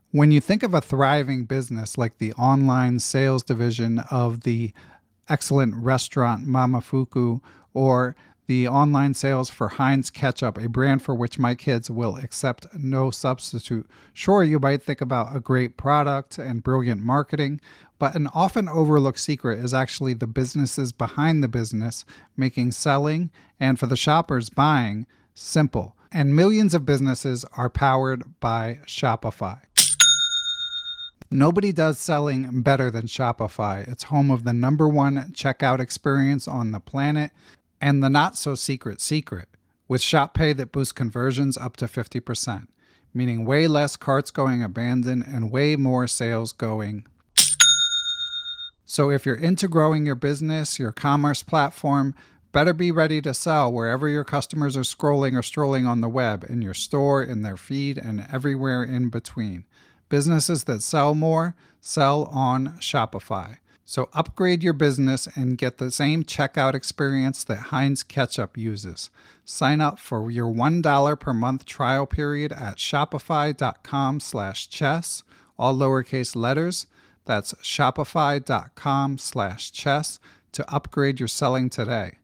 When you think of a thriving business like the online sales division of the excellent restaurant Mamafuku or the online sales for Heinz Ketchup, a brand for which my kids will accept no substitute. Sure, you might think about a great product and brilliant marketing, but an often overlooked secret is actually the businesses behind the business, making selling and for the shoppers buying simple. And millions of businesses are powered by Shopify. Nobody does selling better than Shopify. It's home of the number one checkout experience on the planet and the not so secret with Shop Pay that boosts conversions up to 50%, meaning way less carts going abandoned and way more sales going. So if you're into growing your business, your commerce platform, better be ready to sell wherever your customers are scrolling or strolling on the web, in your store, in their feed, and everywhere in between. Businesses that sell more sell on Shopify. So upgrade your business and get the same checkout experience that Heinz Ketchup uses. Sign up for your $1 per month trial period at shopify.com/chess, all lowercase letters. That's shopify.com/chess to upgrade your selling today.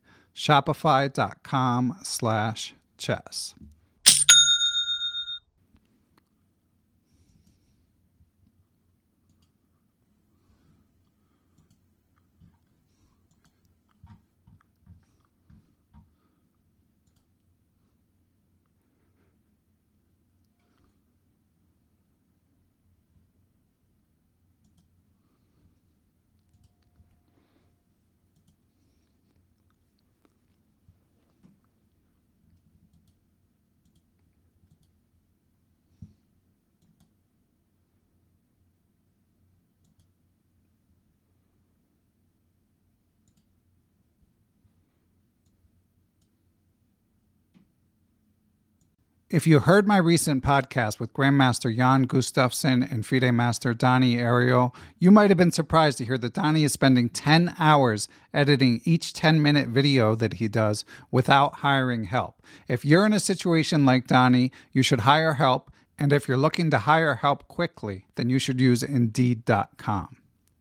Shopify.com/chess. If you heard my recent podcast with Grandmaster Jan Gustafsson and FIDE Master Donnie Ariel, you might have been surprised to hear that Donnie is spending 10 hours editing each 10-minute video that he does without hiring help. If you're in a situation like Donnie, you should hire help. And if you're looking to hire help quickly, then you should use Indeed.com.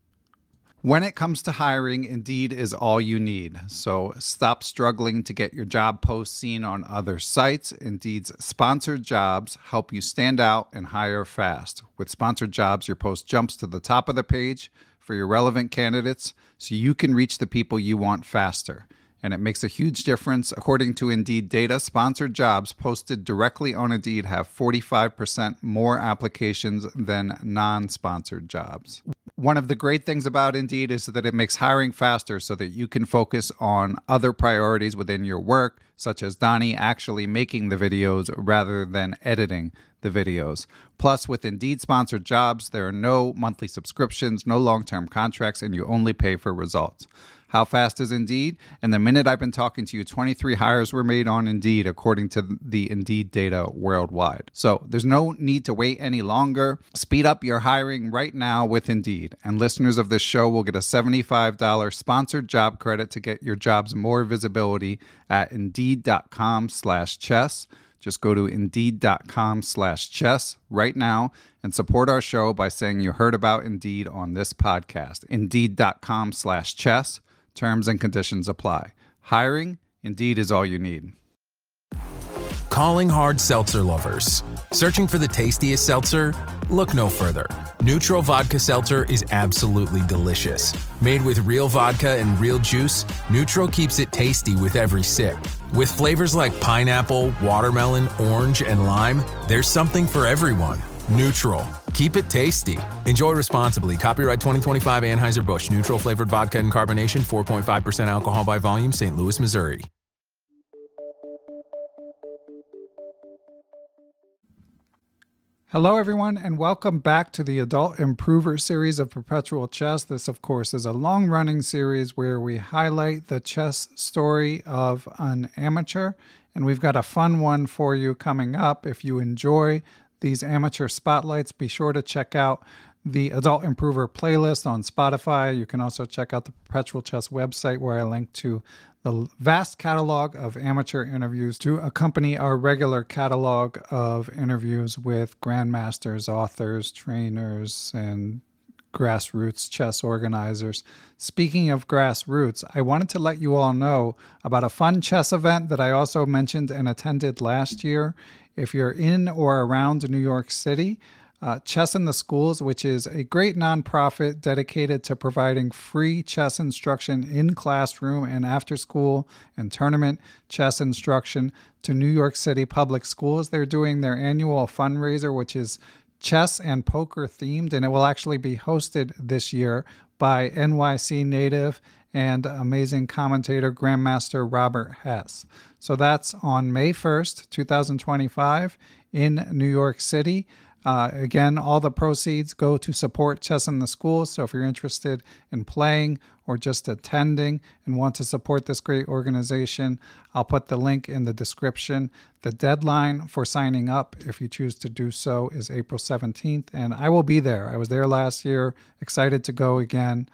When it comes to hiring, Indeed is all you need. So stop struggling to get your job posts seen on other sites. Indeed's sponsored jobs help you stand out and hire fast. With sponsored jobs, your post jumps to the top of the page for your relevant candidates so you can reach the people you want faster. And it makes a huge difference. According to Indeed data, sponsored jobs posted directly on Indeed have 45% more applications than non-sponsored jobs. One of the great things about Indeed is that it makes hiring faster so that you can focus on other priorities within your work, such as Donnie actually making the videos rather than editing the videos. Plus, with Indeed sponsored jobs, there are no monthly subscriptions, no long-term contracts, and you only pay for results. How fast is Indeed? And the minute I've been talking to you, 23 hires were made on Indeed, according to the Indeed data worldwide. So there's no need to wait any longer. Speed up your hiring right now with Indeed. And listeners of this show will get a $75 sponsored job credit to get your jobs more visibility at Indeed.com/chess. Just go to Indeed.com/chess right now and support our show by saying you heard about Indeed on this podcast. Indeed.com/chess. Terms and conditions apply. Hiring, Indeed is all you need. Calling hard seltzer lovers. Searching for the tastiest seltzer? Look no further. Neutral Vodka Seltzer is absolutely delicious. Made with real vodka and real juice, Neutral keeps it tasty with every sip. With flavors like pineapple, watermelon, orange, and lime, there's something for everyone. Neutral. Keep it tasty. Enjoy responsibly. Copyright 2025 Anheuser-Busch. Neutral flavored vodka and carbonation. 4.5% alcohol by volume. St. Louis, Missouri. Hello, everyone, and welcome back to the Adult Improver series of Perpetual Chess. This, of course, is a long-running series where we highlight the chess story of an amateur, and we've got a fun one for you coming up. If you enjoy these amateur spotlights, be sure to check out the Adult Improver playlist on Spotify. You can also check out the Perpetual Chess website where I link to the vast catalog of amateur interviews to accompany our regular catalog of interviews with grandmasters, authors, trainers, and grassroots chess organizers. Speaking of grassroots, I wanted to let you all know about a fun chess event that I also mentioned and attended last year. If you're in or around New York City, Chess in the Schools, which is a great nonprofit dedicated to providing free chess instruction in classroom and after school and tournament chess instruction to New York City public schools. They're doing their annual fundraiser, which is chess and poker themed, and it will actually be hosted this year by NYC native and amazing commentator Grandmaster Robert Hess. So that's on May 1st, 2025 in New York City. Again, all the proceeds go to support Chess in the Schools. So if you're interested in playing or just attending and want to support this great organization, I'll put the link in the description. The deadline for signing up, if you choose to do so, is April 17th, and I will be there. I was there last year, excited to go again.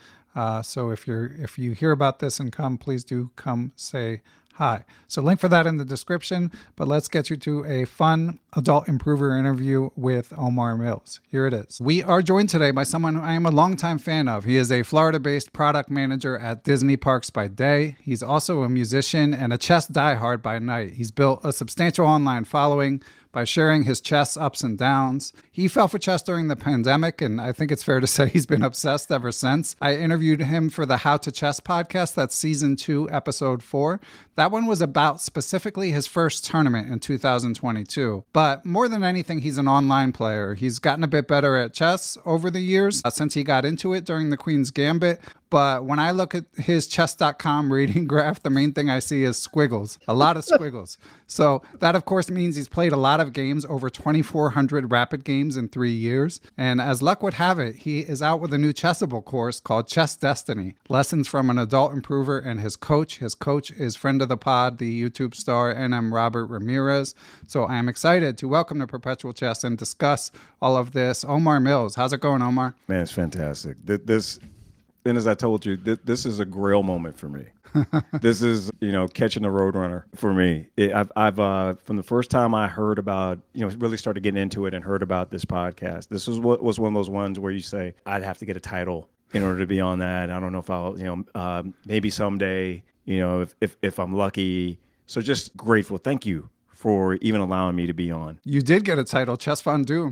So if you hear about this and come, please do come say hi. So link for that in the description, but let's get you to a fun adult improver interview with Omar Mills. Here it is. We are joined today by someone I am a longtime fan of. He is a Florida-based product manager at Disney Parks by day. He's also a musician and a chess diehard by night. He's built a substantial online following by sharing his chess ups and downs. He fell for chess during the pandemic, and I think it's fair to say he's been obsessed ever since. I interviewed him for the How to Chess podcast. That's season 2, episode 4. That one was about specifically his first tournament in 2022. But more than anything, he's an online player. He's gotten a bit better at chess over the years since he got into it during the Queen's Gambit. But when I look at his chess.com rating graph, the main thing I see is squiggles, a lot of squiggles. So that, of course, means he's played a lot of games, over 2,400 rapid games in 3 years. And as luck would have it, he is out with a new Chessable course called Chess Destiny, lessons from an adult improver and his coach. His coach is friend of the pod, the YouTube star NM Robert Ramirez. So I am excited to welcome to Perpetual Chess and discuss all of this. Omar Mills, how's it going, Omar? Man, it's fantastic. And as I told you, this is a grail moment for me. This is, catching the Roadrunner for me. I've from the first time I heard about, really started getting into it and heard about this podcast, this was one of those ones where you say, I'd have to get a title in order to be on that. I don't know if I'll, maybe someday, if I'm lucky. So just grateful. Thank you for even allowing me to be on. You did get a title, Chess Von Doom.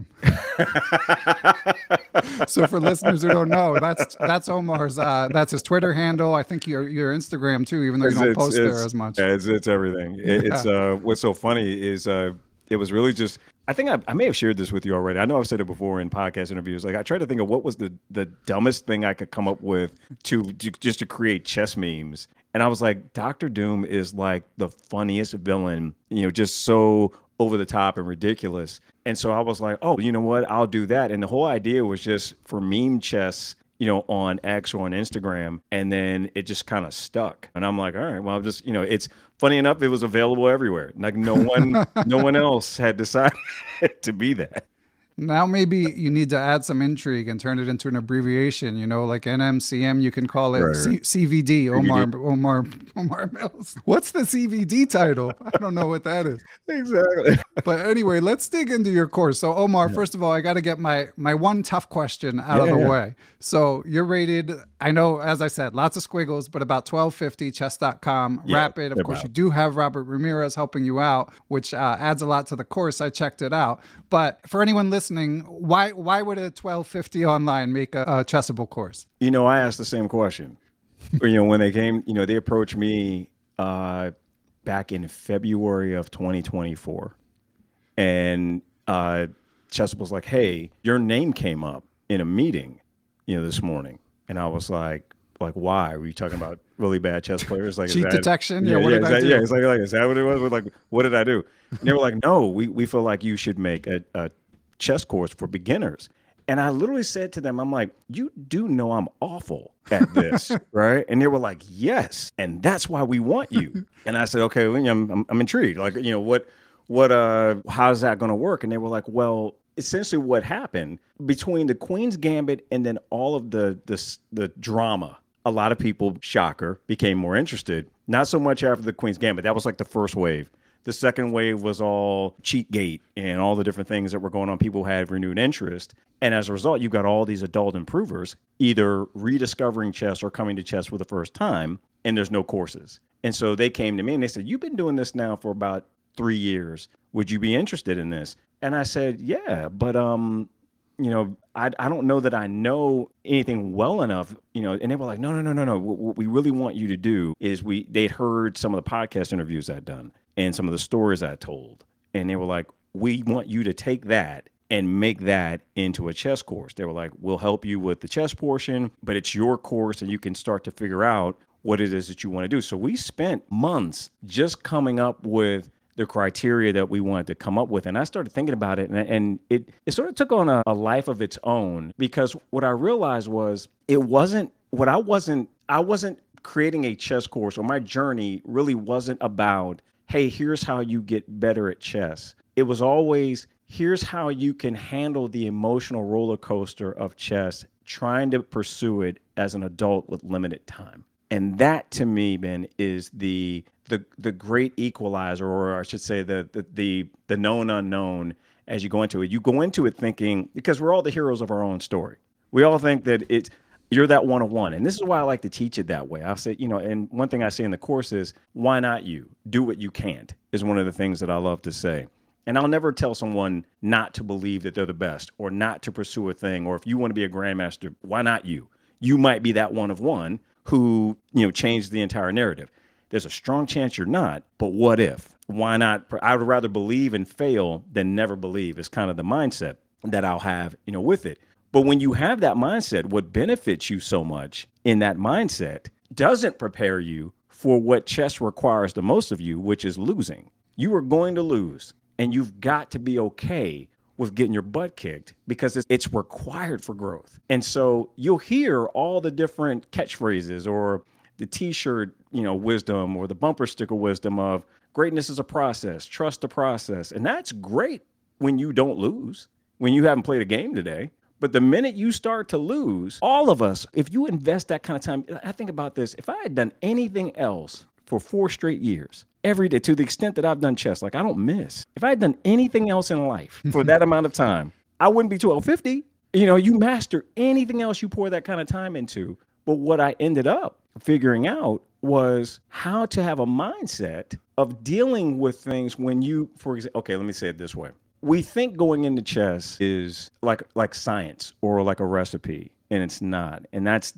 So for listeners who don't know, that's Omar's. That's his Twitter handle. I think your Instagram too, even though you don't post there as much. Yeah, it's everything. It's what's so funny is it was really just. I think I may have shared this with you already. I know I've said it before in podcast interviews. Like I tried to think of what was the dumbest thing I could come up with to create chess memes. And I was like, Dr. Doom is like the funniest villain, just so over the top and ridiculous. And so I was like, oh, you know what? I'll do that. And the whole idea was just for meme chess, on X or on Instagram. And then it just kind of stuck. And I'm like, all right, well, I'm just, it's funny enough, it was available everywhere. Like no one else had decided to be that. Now maybe you need to add some intrigue and turn it into an abbreviation, like NMCM, you can call it Right. CVD, Omar Mills. What's the CVD title? I don't know what that is. Exactly. But anyway, let's dig into your course. So Omar, first of all, I got to get my one tough question out of the way. So you're rated, I know, as I said, lots of squiggles, but about 1250 chess.com rapid. Of course, you do have Robert Ramirez helping you out, which adds a lot to the course. I checked it out. But for anyone listening, why would a 1250 online make a Chessable course? I asked the same question. When they came, they approached me back in February of 2024. And Chessable's like, hey, your name came up in a meeting, this morning. And I was like, why? Were you talking about really bad chess players? Like cheat detection? Yeah, what did I do? Yeah, it's like, is that what it was? Like, what did I do? And they were like, no, we feel like you should make a chess course for beginners. And I literally said to them, I'm like, you do know I'm awful at this, right? And they were like, yes, and that's why we want you. And I said, okay, well, I'm intrigued. Like, how's that going to work? And they were like, well, essentially what happened between the Queen's Gambit and then all of the drama a lot of people, shocker, became more interested. Not so much after the Queen's Gambit. That was like the first wave. The second wave was all Cheatgate and all the different things that were going on. People had renewed interest. And as a result, you've got all these adult improvers either rediscovering chess or coming to chess for the first time, and there's no courses. And so they came to me and they said, you've been doing this now for about 3 years. Would you be interested in this? And I said, yeah, but I don't know that I know anything well enough, and they were like, no. What we really want you to do is they'd heard some of the podcast interviews I'd done and some of the stories I told. And they were like, we want you to take that and make that into a chess course. They were like, we'll help you with the chess portion, but it's your course and you can start to figure out what it is that you want to do. So we spent months just coming up with the criteria that we wanted to come up with. And I started thinking about it, and it sort of took on a life of its own, because what I realized was I wasn't creating a chess course, or my journey really wasn't about, hey, here's how you get better at chess. It was always, here's how you can handle the emotional roller coaster of chess, trying to pursue it as an adult with limited time. And that, to me, Ben, is the great equalizer, or I should say the known unknown. As you go into it thinking, because we're all the heroes of our own story. We all think that you're that one-on-one. And this is why I like to teach it that way. I'll say, and one thing I say in the course is, why not you? Do what you can't, is one of the things that I love to say. And I'll never tell someone not to believe that they're the best, or not to pursue a thing. Or if you want to be a grandmaster, why not you? You might be that one of one who, changed the entire narrative. There's a strong chance you're not, but what if? Why not? I would rather believe and fail than never believe, is kind of the mindset that I'll have, with it. But when you have that mindset, what benefits you so much in that mindset doesn't prepare you for what chess requires the most of you, which is losing. You are going to lose, and you've got to be okay with getting your butt kicked, because it's required for growth. And so you'll hear all the different catchphrases, or the t-shirt, wisdom, or the bumper sticker wisdom of greatness is a process, trust the process. And that's great when you don't lose, when you haven't played a game today. But the minute you start to lose, all of us, if you invest that kind of time, I think about this, if I had done anything else for 4 straight years, every day, to the extent that I've done chess, like I don't miss. If I had done anything else in life for that amount of time, I wouldn't be 1250. You master anything else you pour that kind of time into. But what I ended up figuring out was how to have a mindset of dealing with things when you, for example, okay, let me say it this way. We think going into chess is like science or like a recipe, and it's not. And that's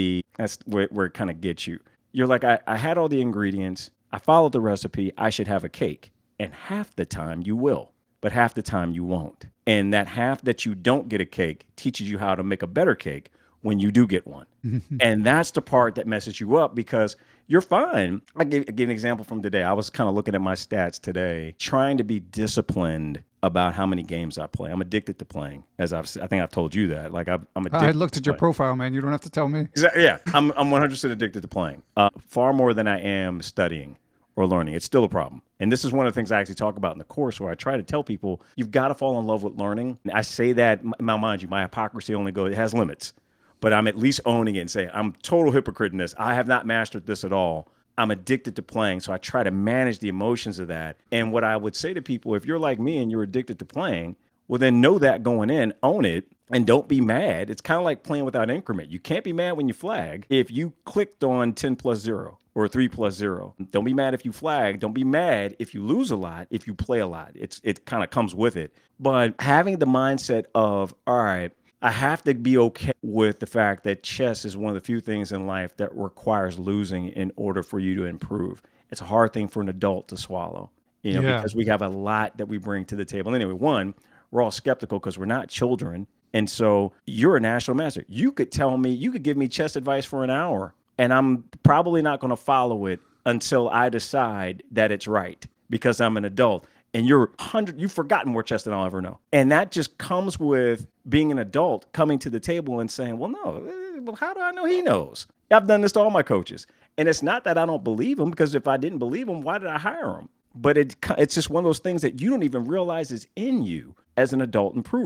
where it kind of gets you. You're like, I had all the ingredients. I followed the recipe. I should have a cake. And half the time you will, but half the time you won't. And that half that you don't get a cake teaches you how to make a better cake when you do get one. And that's the part that messes you up, because you're fine. I give an example from today. I was kind of looking at my stats today, trying to be disciplined about how many games I play. I'm addicted to playing, as I think I've told you that. Like I'm addicted. I looked at your profile, man. You don't have to tell me. Exactly. Yeah, I'm 100% addicted to playing. Far more than I am studying or learning. It's still a problem. And this is one of the things I actually talk about in the course, where I try to tell people, you've got to fall in love with learning. I say that, now mind you, my hypocrisy it has limits, but I'm at least owning it and saying, I'm total hypocrite in this. I have not mastered this at all. I'm addicted to playing. So I try to manage the emotions of that. And what I would say to people, if you're like me and you're addicted to playing, well, then know that going in, own it, and don't be mad. It's kind of like playing without increment. You can't be mad when you flag. If you clicked on 10 plus 0 or 3 plus 0, don't be mad if you flag. Don't be mad if you lose a lot, if you play a lot. It kind of comes with it. But having the mindset of, all right, I have to be okay with the fact that chess is one of the few things in life that requires losing in order for you to improve. It's a hard thing for an adult to swallow, because we have a lot that we bring to the table. Anyway, one, we're all skeptical because we're not children. And so you're a national master. You could give me chess advice for an hour, and I'm probably not going to follow it until I decide that it's right, because I'm an adult. And you've forgotten more chess than I'll ever know. And that just comes with being an adult, coming to the table and saying, well, no, how do I know he knows? I've done this to all my coaches. And it's not that I don't believe him, because if I didn't believe him, why did I hire him? But it's just one of those things that you don't even realize is in you as an adult improver.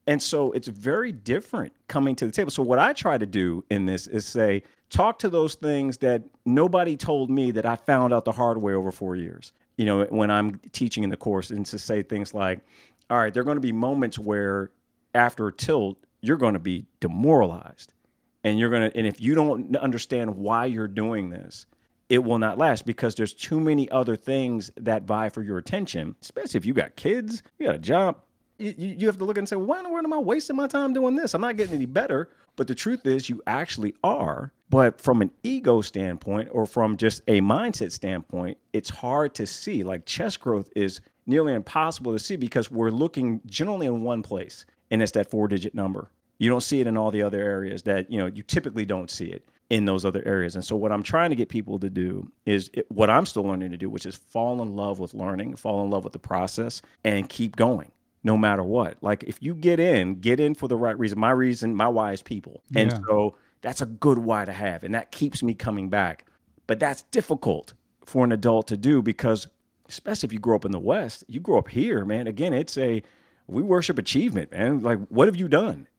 And so it's very different coming to the table. So what I try to do in this is say, talk to those things that nobody told me that I found out the hard way over 4 years. When I'm teaching in the course, and to say things like, all right, there are going to be moments where after a tilt, you're going to be demoralized. And if you don't understand why you're doing this, it will not last because there's too many other things that vie for your attention, especially if you got kids, you got a job. You have to look and say, why in the world am I wasting my time doing this? I'm not getting any better. But the truth is you actually are. But from an ego standpoint or from just a mindset standpoint, it's hard to see. Like chess growth is nearly impossible to see because we're looking generally in one place, and it's that 4-digit number. You don't see it in all the other areas that, you typically don't see it in those other areas. And so what I'm trying to get people to do is what I'm still learning to do, which is fall in love with learning, fall in love with the process, and keep going no matter what. Like if you get in for the right reason. My why is people. And so that's a good why to have. And that keeps me coming back. But that's difficult for an adult to do because especially if you grow up in the West, you grow up here, man. Again, we worship achievement, man. Like, what have you done?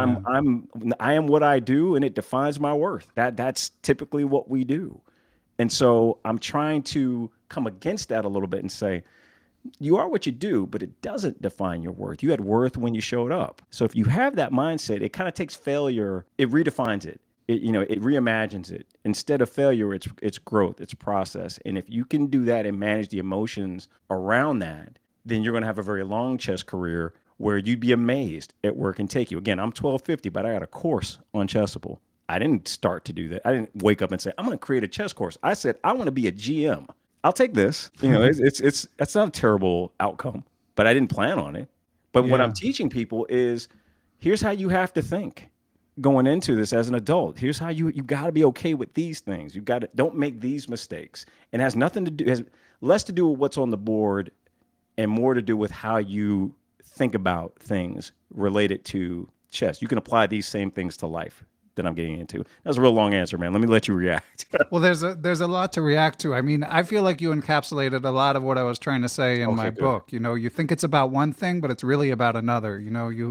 I am what I do, and it defines my worth. That's typically what we do. And so I'm trying to come against that a little bit and say, you are what you do, but it doesn't define your worth. You had worth when you showed up. So if you have that mindset, it kind of takes failure, it redefines it. It reimagines it. Instead of failure, it's growth, it's process. And if you can do that and manage the emotions around that, then you're going to have a very long chess career where you'd be amazed at where it can take you. Again, I'm 1250, but I got a course on Chessable. I didn't start to do that. I didn't wake up and say, I'm going to create a chess course. I said, I want to be a GM. I'll take this. That's not a terrible outcome, but I didn't plan on it. But what I'm teaching people is, here's how you have to think going into this as an adult. Here's how you got to be okay with these things. Don't make these mistakes. And it has less to do with what's on the board and more to do with how you think about things related to chess. You can apply these same things to life that I'm getting into. That's a real long answer, man. Let me let you react. Well, there's a lot to react to. I mean, I feel like you encapsulated a lot of what I was trying to say in my book. You think it's about one thing, but it's really about another.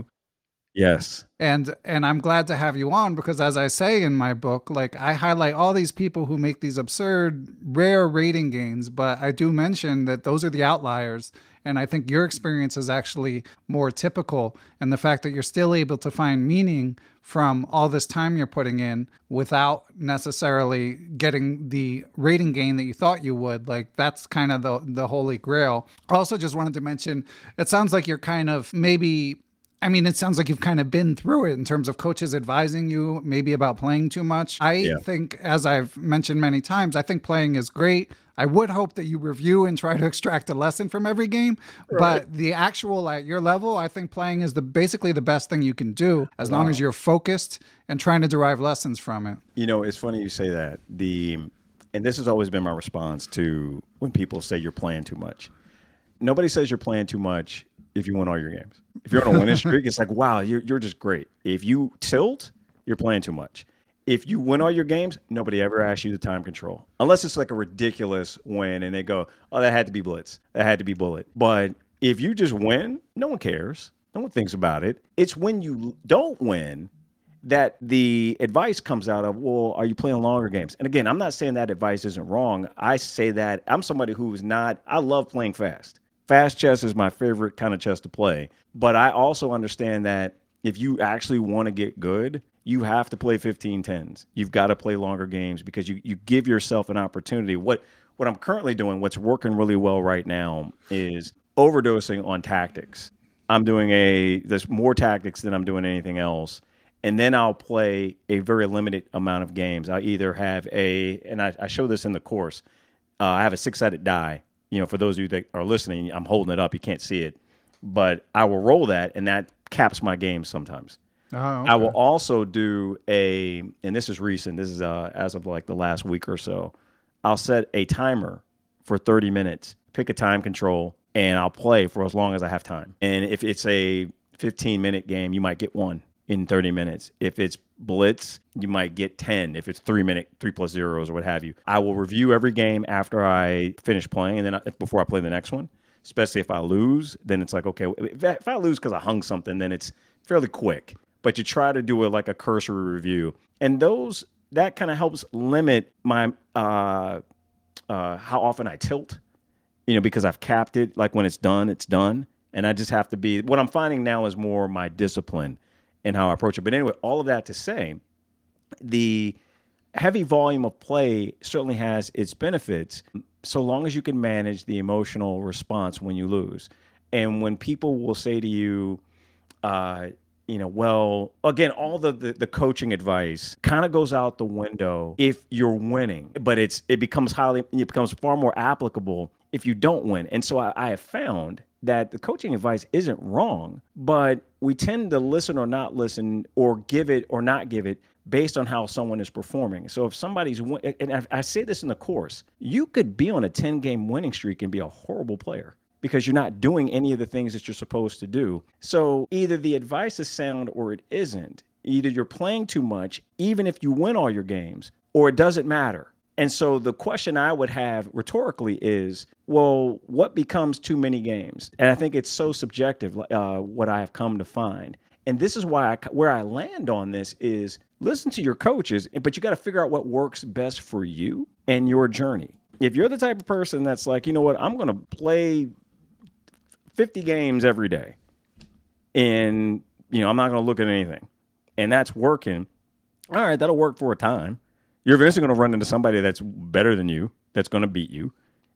Yes. And I'm glad to have you on because as I say in my book, like I highlight all these people who make these absurd, rare rating gains, but I do mention that those are the outliers. And I think your experience is actually more typical. And the fact that you're still able to find meaning from all this time you're putting in without necessarily getting the rating gain that you thought you would, like that's kind of the holy grail. I also just wanted to mention, it sounds like you're kind of it sounds like you've kind of been through it in terms of coaches advising you maybe about playing too much. I think, as I've mentioned many times, I think playing is great. I would hope that you review and try to extract a lesson from every game, but the actual at your level, I think playing is basically the best thing you can do as long as you're focused and trying to derive lessons from it. It's funny you say that. And this has always been my response to when people say you're playing too much. Nobody says you're playing too much if you win all your games. If you're on a winning streak, it's like, wow, you're just great. If you tilt, you're playing too much. If you win all your games, nobody ever asks you to time control. Unless it's like a ridiculous win and they go, oh, that had to be blitz. That had to be bullet. But if you just win, no one cares. No one thinks about it. It's when you don't win that the advice comes out of, well, are you playing longer games? And again, I'm not saying that advice isn't wrong. I say that I'm somebody I love playing fast. Fast chess is my favorite kind of chess to play. But I also understand that if you actually want to get good, you have to play 15-10s. You've got to play longer games because you give yourself an opportunity. What I'm currently doing, what's working really well right now is overdosing on tactics. I'm doing there's more tactics than I'm doing anything else. And then I'll play a very limited amount of games. I either have and I show this in the course, I have a 6-sided die. For those of you that are listening, I'm holding it up. You can't see it. But I will roll that, and that caps my game sometimes. Oh, okay. I will also do and this is recent, this is as of like the last week or so, I'll set a timer for 30 minutes, pick a time control, and I'll play for as long as I have time. And if it's a 15-minute game, you might get one in 30 minutes. If it's blitz, you might get 10. If it's 3 plus zeros or what have you. I will review every game after I finish playing, and then before I play the next one. Especially if I lose, then it's like, okay, if I lose because I hung something, then it's fairly quick, but you try to do it like a cursory review. And that kind of helps limit my how often I tilt, because I've capped it. Like when it's done, it's done. And I just have to be, what I'm finding now is more my discipline and how I approach it. But anyway, all of that to say, the heavy volume of play certainly has its benefits so long as you can manage the emotional response when you lose. And when people will say to you, well, again, all the coaching advice kind of goes out the window if you're winning, but it becomes far more applicable if you don't win. And so I have found that the coaching advice isn't wrong, but we tend to listen or not listen, or give it or not give it based on how someone is performing. So if somebody's and I say this in the course, you could be on a 10-game winning streak and be a horrible player because you're not doing any of the things that you're supposed to do. So either the advice is sound or it isn't. Either you're playing too much, even if you win all your games, or it doesn't matter. And so the question I would have rhetorically is, well, what becomes too many games? And I think it's so subjective, what I have come to find. And this is why where I land on this is listen to your coaches, but you got to figure out what works best for you and your journey. If you're the type of person that's like, you know what, I'm going to play 50 games every day and, I'm not going to look at anything, and that's working. All right, that'll work for a time. You're eventually going to run into somebody that's better than you, that's going to beat you.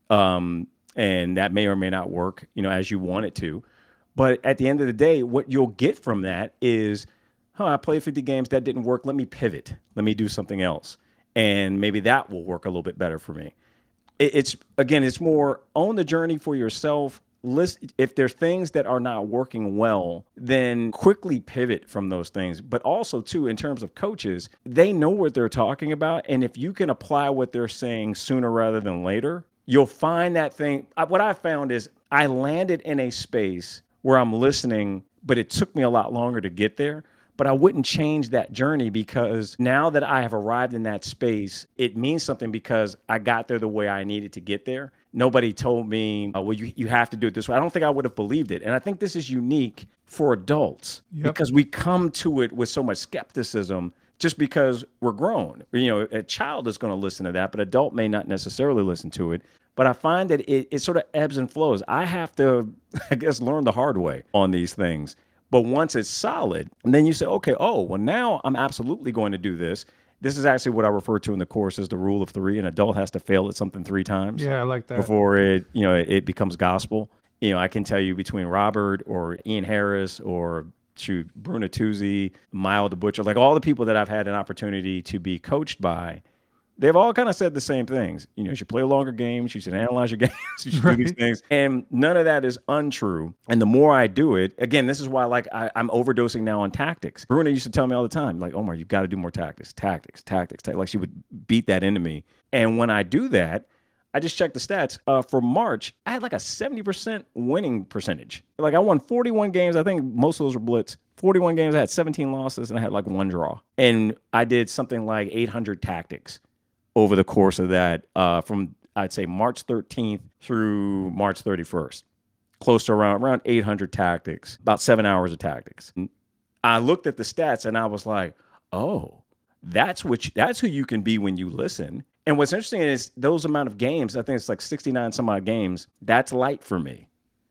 And that may or may not work, as you want it to. But at the end of the day, what you'll get from that is, I played 50 games, that didn't work. Let me pivot. Let me do something else. And maybe that will work a little bit better for me. It's more own the journey for yourself. If there's things that are not working well, then quickly pivot from those things. But also, too, in terms of coaches, they know what they're talking about. And if you can apply what they're saying sooner rather than later, you'll find that thing. What I found is I landed in a space where I'm listening, but it took me a lot longer to get there. But I wouldn't change that journey, because now that I have arrived in that space, it means something because I got there the way I needed to get there. Nobody told me, well, you have to do it this way. I don't think I would have believed it. And I think this is unique for adults because we come to it with so much skepticism just because we're grown. A child is going to listen to that, but adult may not necessarily listen to it. But I find that it sort of ebbs and flows. I have to, learn the hard way on these things. But once it's solid, and then you say, okay, now I'm absolutely going to do this. This is actually what I refer to in the course as the rule of three. An adult has to fail at something 3 times. Yeah, I like that. Before it becomes gospel. I can tell you between Robert or Ian Harris or Bruno Tuzzi, Mile the Butcher, like all the people that I've had an opportunity to be coached by, they've all kind of said the same things. You should play longer games. You should analyze your games. You should do these things. And none of that is untrue. And the more I do it, again, this is why I'm overdosing now on tactics. Bruna used to tell me all the time, like, Omar, you've got to do more tactics. Like she would beat that into me. And when I do that, I just checked the stats. For March, I had like a 70% winning percentage. Like I won 41 games. I think most of those were blitz. 41 games, I had 17 losses, and I had like 1 draw. And I did something like 800 tactics over the course of that, from I'd say March 13th through March 31st, close to around 800 tactics, about 7 hours of tactics. And I looked at the stats and I was like, oh, that's who you can be when you listen. And what's interesting is those amount of games, I think it's like 69 some odd games. That's light for me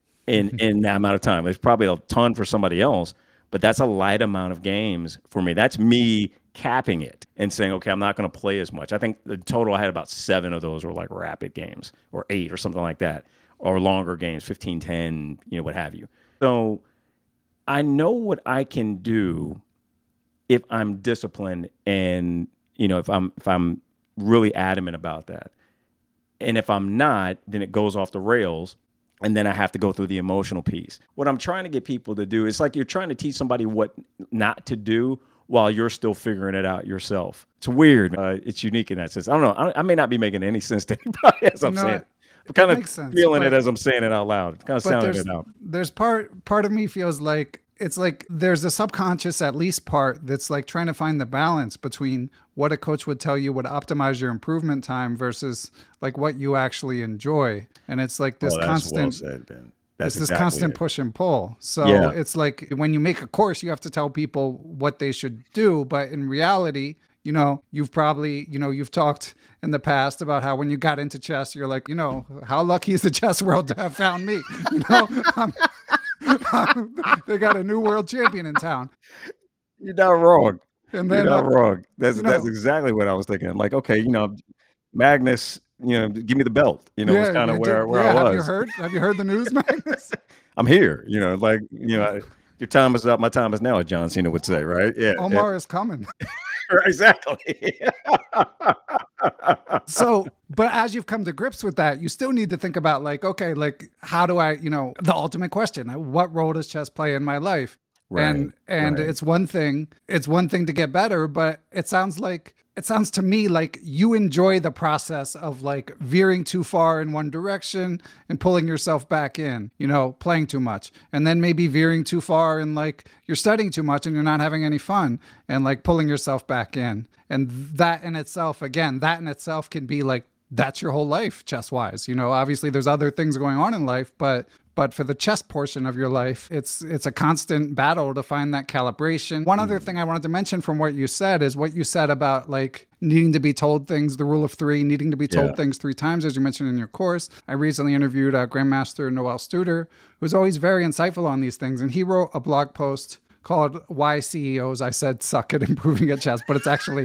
in that amount of time. It's probably a ton for somebody else, but that's a light amount of games for me. That's me capping it and saying, okay, I'm not going to play as much. I think the total I had about 7 of those were like rapid games, or 8 or something like that, or longer games, 15, 10, what have you. So I know what I can do if I'm disciplined and, if I'm really adamant about that. And if I'm not, then it goes off the rails. And then I have to go through the emotional piece. What I'm trying to get people to do is like you're trying to teach somebody what not to do while you're still figuring it out yourself. It's weird. It's unique in that sense. I don't know. I may not be making any sense to anybody as I'm saying. I'm kind of feeling it as I'm saying it out loud. Kind of sounding it out. There's part of me feels like it's like there's a subconscious, at least part, that's like trying to find the balance between what a coach would tell you would optimize your improvement time versus like what you actually enjoy. And it's like this constant. Well said, Ben. That's It's this exactly constant it. push and pull. So Yeah. it's like when you make a course, you have to tell people what they should do. But in reality, you've probably, you've talked in the past about how when you got into chess, you're like, how lucky is the chess world to have found me? Um, they got a new world champion in town. You're not wrong. And You're then, not wrong. you That's know, exactly what I was thinking. Like, okay, Magnus, give me the belt. Was yeah, kind of where I Have you was. heard? Have you heard the news, Magnus? I'm here. Your time is up. My time is now, as John Cena would say, right? Yeah. Omar is coming. Exactly. So, but as you've come to grips with that, you still need to think about like, okay, like how do I, the ultimate question, what role does chess play in my life? Right. And right. it's one thing to get better, but it sounds to me like you enjoy the process of like veering too far in one direction and pulling yourself back in, playing too much, and then maybe veering too far and like you're studying too much and you're not having any fun and like pulling yourself back in. And that in itself can be like, that's your whole life chess wise. Obviously there's other things going on in life, but for the chess portion of your life, it's a constant battle to find that calibration. One other thing I wanted to mention from what you said is what you said about like needing to be told things, the rule of three, needing to be told things 3 times, as you mentioned in your course. I recently interviewed Grandmaster Noel Studer, who's always very insightful on these things. And he wrote a blog post called Why CEOs, I said, suck at improving at chess, but it's actually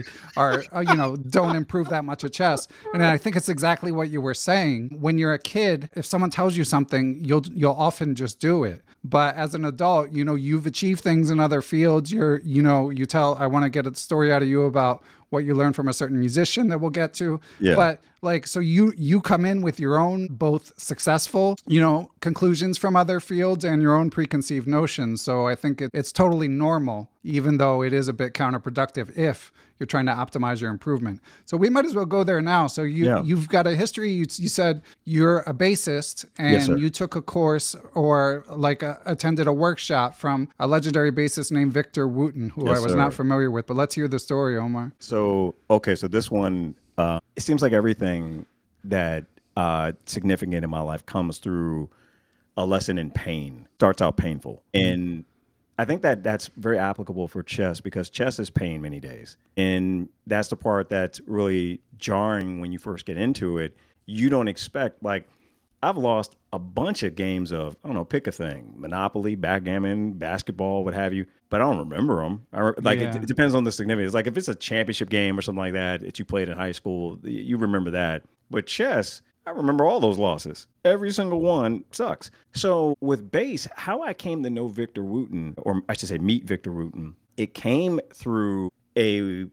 don't improve that much at chess. And I think it's exactly what you were saying. When you're a kid, if someone tells you something, you'll often just do it. But as an adult, you've achieved things in other fields. You tell, I want to get a story out of you about what you learned from a certain musician that we'll get to. Yeah. But like, so you come in with your own both successful, conclusions from other fields and your own preconceived notions. So I think it's totally normal, even though it is a bit counterproductive if you're trying to optimize your improvement. So we might as well go there now. So you've got a history. You said you're a bassist and Yes, sir. you took a course or like attended a workshop from a legendary bassist named Victor Wooten, who Yes, I was sir. not familiar with, but let's hear the story, Omar. So this one, it seems like everything that significant in my life comes through a lesson in pain. Starts out painful, and I think that that's very applicable for chess because chess is pain many days, and that's the part that's really jarring when you first get into it. You don't expect like. I've lost a bunch of games of, I don't know, pick a thing, Monopoly, backgammon, basketball, what have you, but I don't remember them. It depends on the significance. Like if it's a championship game or something like that you played in high school, you remember that. But chess, I remember all those losses. Every single one sucks. So with bass, how I came to know Victor Wooten, or I should say meet Victor Wooten, it came through a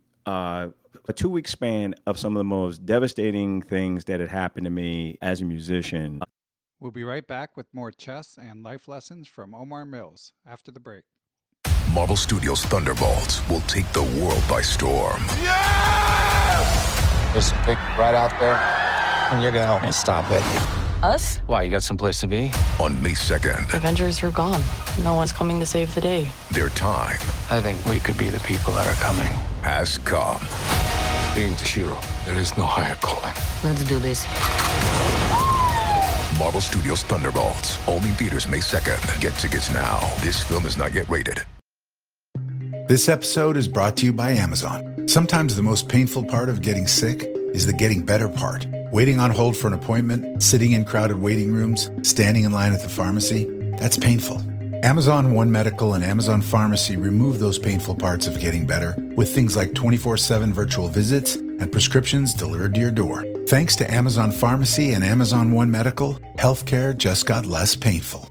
2-week span of some of the most devastating things that had happened to me as a musician. We'll be right back with more chess and life lessons from Omar Mills after the break. Marvel Studios' Thunderbolts will take the world by storm. There's a pig right out there, and you're gonna help me stop it. Us? Why, you got someplace to be? On May 2nd, Avengers are gone. No one's coming to save the day. their time I think we could be the people that are coming. has come. Being Toshiro, there is no higher calling. Let's do this. Marvel Studios' Thunderbolts. Only in theaters May 2nd. Get tickets now. This film is not yet rated. This episode is brought to you by Amazon. Sometimes the most painful part of getting sick is the getting better part. Waiting on hold for an appointment, sitting in crowded waiting rooms, standing in line at the pharmacy, that's painful. Amazon One Medical and Amazon Pharmacy remove those painful parts of getting better with things like 24/7 virtual visits and prescriptions delivered to your door. Thanks to Amazon Pharmacy and Amazon One Medical, healthcare just got less painful.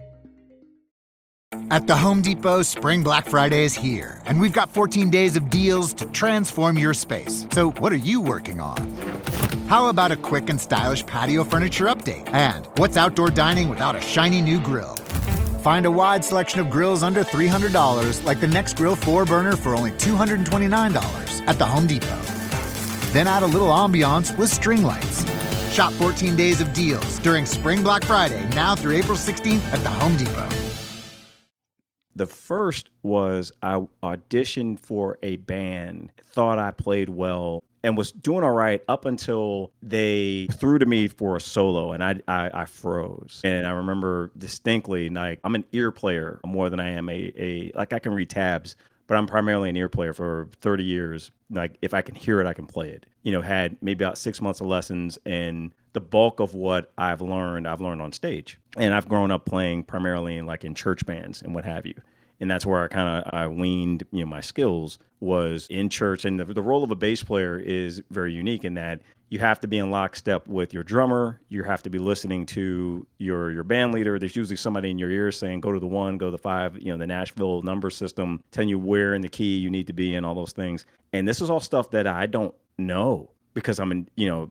At the Home Depot, Spring Black Friday is here, and we've got 14 days of deals to transform your space. So what are you working on? How about a quick and stylish patio furniture update? And what's outdoor dining without a shiny new grill? Find a wide selection of grills under $300, like the NextGrill 4-burner for only $229 at the Home Depot. Then add a little ambiance with string lights. Shop 14 days of deals during Spring Black Friday, now through April 16th at the Home Depot. The first was I auditioned for a band, thought I played well, and was doing all right up until they threw to me for a solo, and I froze. And I remember distinctly, like, I'm an ear player more than I am a like, I can read tabs, but I'm primarily an ear player for 30 years. Like, if I can hear it, I can play it. Had maybe about 6 months of lessons, and the bulk of what I've learned on stage. And I've grown up playing primarily in church bands and what have you. And that's where I weaned, my skills was in church. And the role of a bass player is very unique in that you have to be in lockstep with your drummer. You have to be listening to your band leader. There's usually somebody in your ear saying, go to the 1, go to the 5, the Nashville number system, telling you where in the key you need to be and all those things. And this is all stuff that I don't know because I'm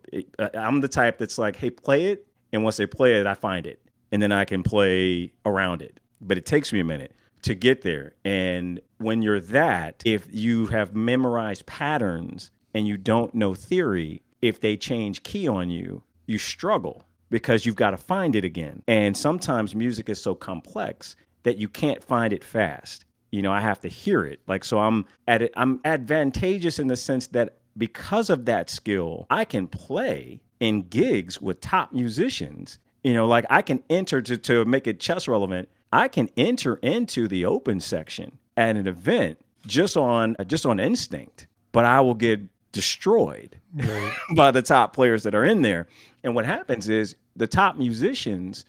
the type that's like, hey, play it. And once they play it, I find it. And then I can play around it. But it takes me a minute to get there. And when you're that, if you have memorized patterns and you don't know theory, if they change key on you, you struggle because you've got to find it again. And sometimes music is so complex that you can't find it fast. I have to hear it. So I'm advantageous in the sense that because of that skill, I can play in gigs with top musicians. I can enter to make it chess relevant. I can enter into the open section at an event just on instinct, but I will get destroyed by the top players that are in there. And what happens is the top musicians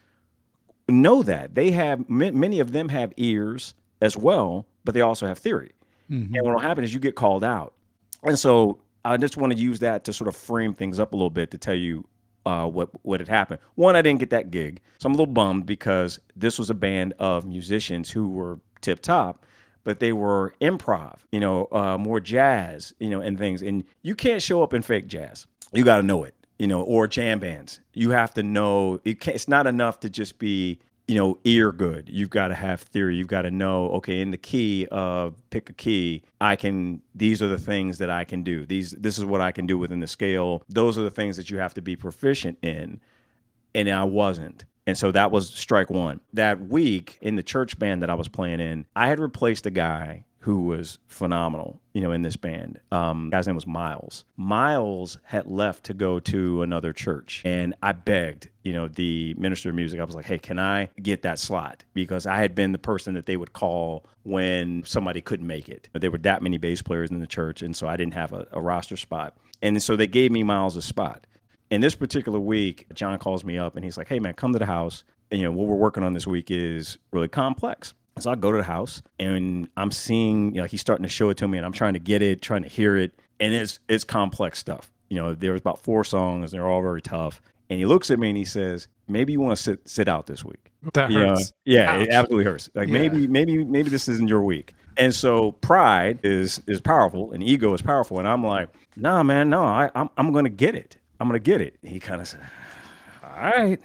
know that they have many of them have ears as well, but they also have theory. Mm-hmm. And what will happen is you get called out. And so I just want to use that to sort of frame things up a little bit to tell you what had happened. One, I didn't get that gig. So I'm a little bummed because this was a band of musicians who were tip top, but they were improv, more jazz, and things. And you can't show up in fake jazz. You got to know it, or jam bands. You have to know it's not enough to just be, ear good. You've got to have theory. You've got to know, okay, in the key of pick a key, these are the things that I can do. This is what I can do within the scale. Those are the things that you have to be proficient in. And I wasn't. And so that was strike one. That week in the church band that I was playing in, I had replaced a guy who was phenomenal, in this band. Guy's name was Miles. Miles had left to go to another church. And I begged, the minister of music. I was like, hey, can I get that slot? Because I had been the person that they would call when somebody couldn't make it. There were that many bass players in the church. And so I didn't have a roster spot. And so they gave me Miles a spot. And this particular week, John calls me up and he's like, hey, man, come to the house. And, what we're working on this week is really complex. So I go to the house and I'm seeing, he's starting to show it to me and I'm trying to get it, trying to hear it. And it's complex stuff. There was about 4 songs. They're all very tough. And he looks at me and he says, maybe you want to sit out this week. That hurts. Yeah, Ouch. It absolutely hurts. Maybe this isn't your week. And so pride is powerful and ego is powerful. And I'm like, nah, man, no, I'm going to get it. I'm going to get it. He kind of said, all right.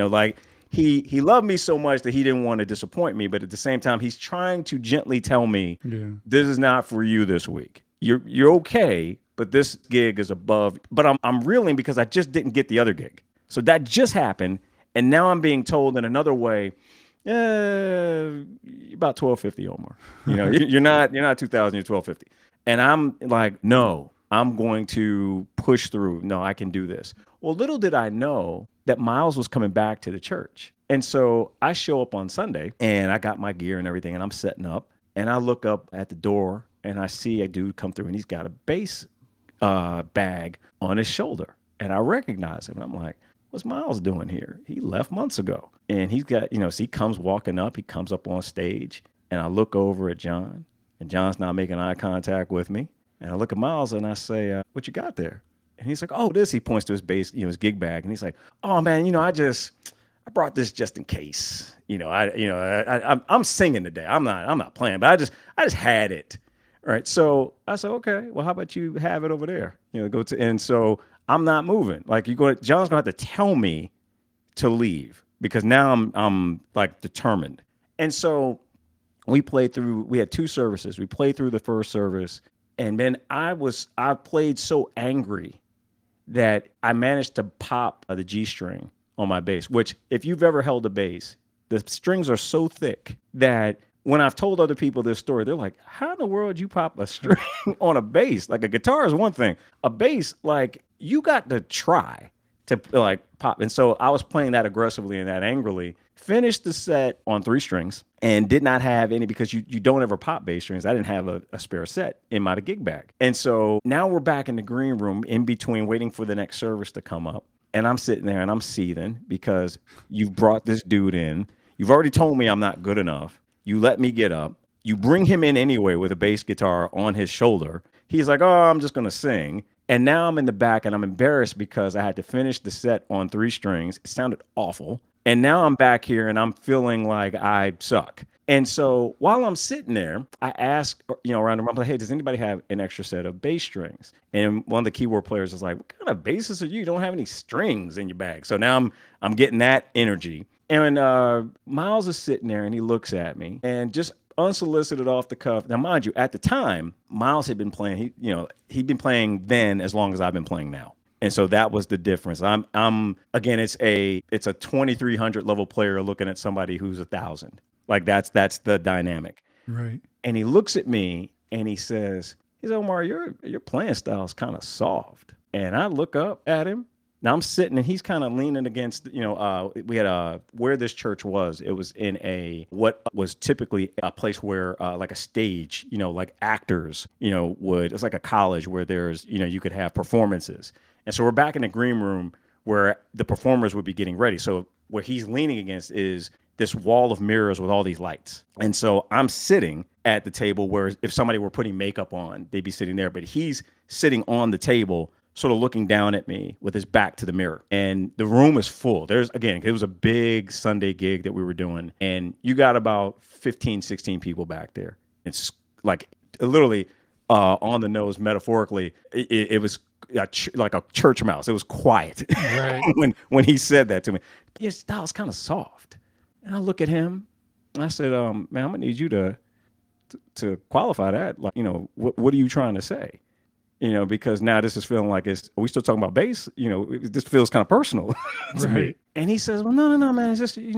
He loved me so much that he didn't want to disappoint me. But at the same time, he's trying to gently tell me, this is not for you this week. You're okay, but this gig is above. But I'm reeling because I just didn't get the other gig. So that just happened. And now I'm being told in another way, about $1,250 or more. You're not 2,000, you're $1,250. And I'm like, no, I'm going to push through. No, I can do this. Well, little did I know that Miles was coming back to the church. And so I show up on Sunday and I got my gear and everything and I'm setting up and I look up at the door and I see a dude come through and he's got a bass bag on his shoulder. And I recognize him. And I'm like, what's Miles doing here? He left months ago. And he's got, so he comes walking up, he comes up on stage and I look over at John and John's not making eye contact with me. And I look at Miles and I say, what you got there? And he's like, oh, this. He points to his bass, his gig bag. And he's like, oh, man, I brought this just in case. I'm singing today. I'm not playing, but I just had it. All right. So I said, okay, well, how about you have it over there? And so I'm not moving. Like John's gonna have to tell me to leave because now I'm like determined. And so we had 2 services. We played through the first service. And then I played so angry that I managed to pop the G string on my bass, which if you've ever held a bass, the strings are so thick that when I've told other people this story, they're like, how in the world you pop a string on a bass? Like a guitar is one thing. A bass, like you got to try to like pop. And so I was playing that aggressively and that angrily. Finished the set on 3 strings and did not have any because you don't ever pop bass strings. I didn't have a spare set in my gig bag. And so now we're back in the green room in between waiting for the next service to come up. And I'm sitting there and I'm seething because you've brought this dude in. You've already told me I'm not good enough. You let me get up. You bring him in anyway with a bass guitar on his shoulder. He's like, oh, I'm just going to sing. And now I'm in the back and I'm embarrassed because I had to finish the set on 3 strings. It sounded awful. And now I'm back here and I'm feeling like I suck. And so while I'm sitting there, I ask, around the room, I'm like, hey, does anybody have an extra set of bass strings? And one of the keyboard players is like, what kind of bassist are you? You don't have any strings in your bag. So now I'm getting that energy. And Miles is sitting there and he looks at me and just unsolicited off the cuff. Now, mind you, at the time, Miles had been playing, he'd been playing then as long as I've been playing now. And so that was the difference. I'm again, it's a 2,300 level player looking at somebody who's 1,000. Like that's the dynamic. Right. And he looks at me and he says, Omar, your playing style is kind of soft. And I look up at him. Now I'm sitting and he's kind of leaning against, we had where this church was. It was in what was typically a place where like a stage, like actors, it's like a college where there's, you could have performances. And so we're back in the green room where the performers would be getting ready. So where he's leaning against is this wall of mirrors with all these lights. And so I'm sitting at the table where if somebody were putting makeup on, they'd be sitting there. But he's sitting on the table, sort of looking down at me with his back to the mirror. And the room is full. It was a big Sunday gig that we were doing. And you got about 15, 16 people back there. It's like literally on the nose, metaphorically, it was like a church mouse. It was quiet right. when he said that to me. Your style's kind of soft. And I look at him and I said, man, I'm gonna need you to qualify that. Like, what are you trying to say? Because now this is feeling like are we still talking about bass? This feels kind of personal to me. And he says, well, no, man. It's just,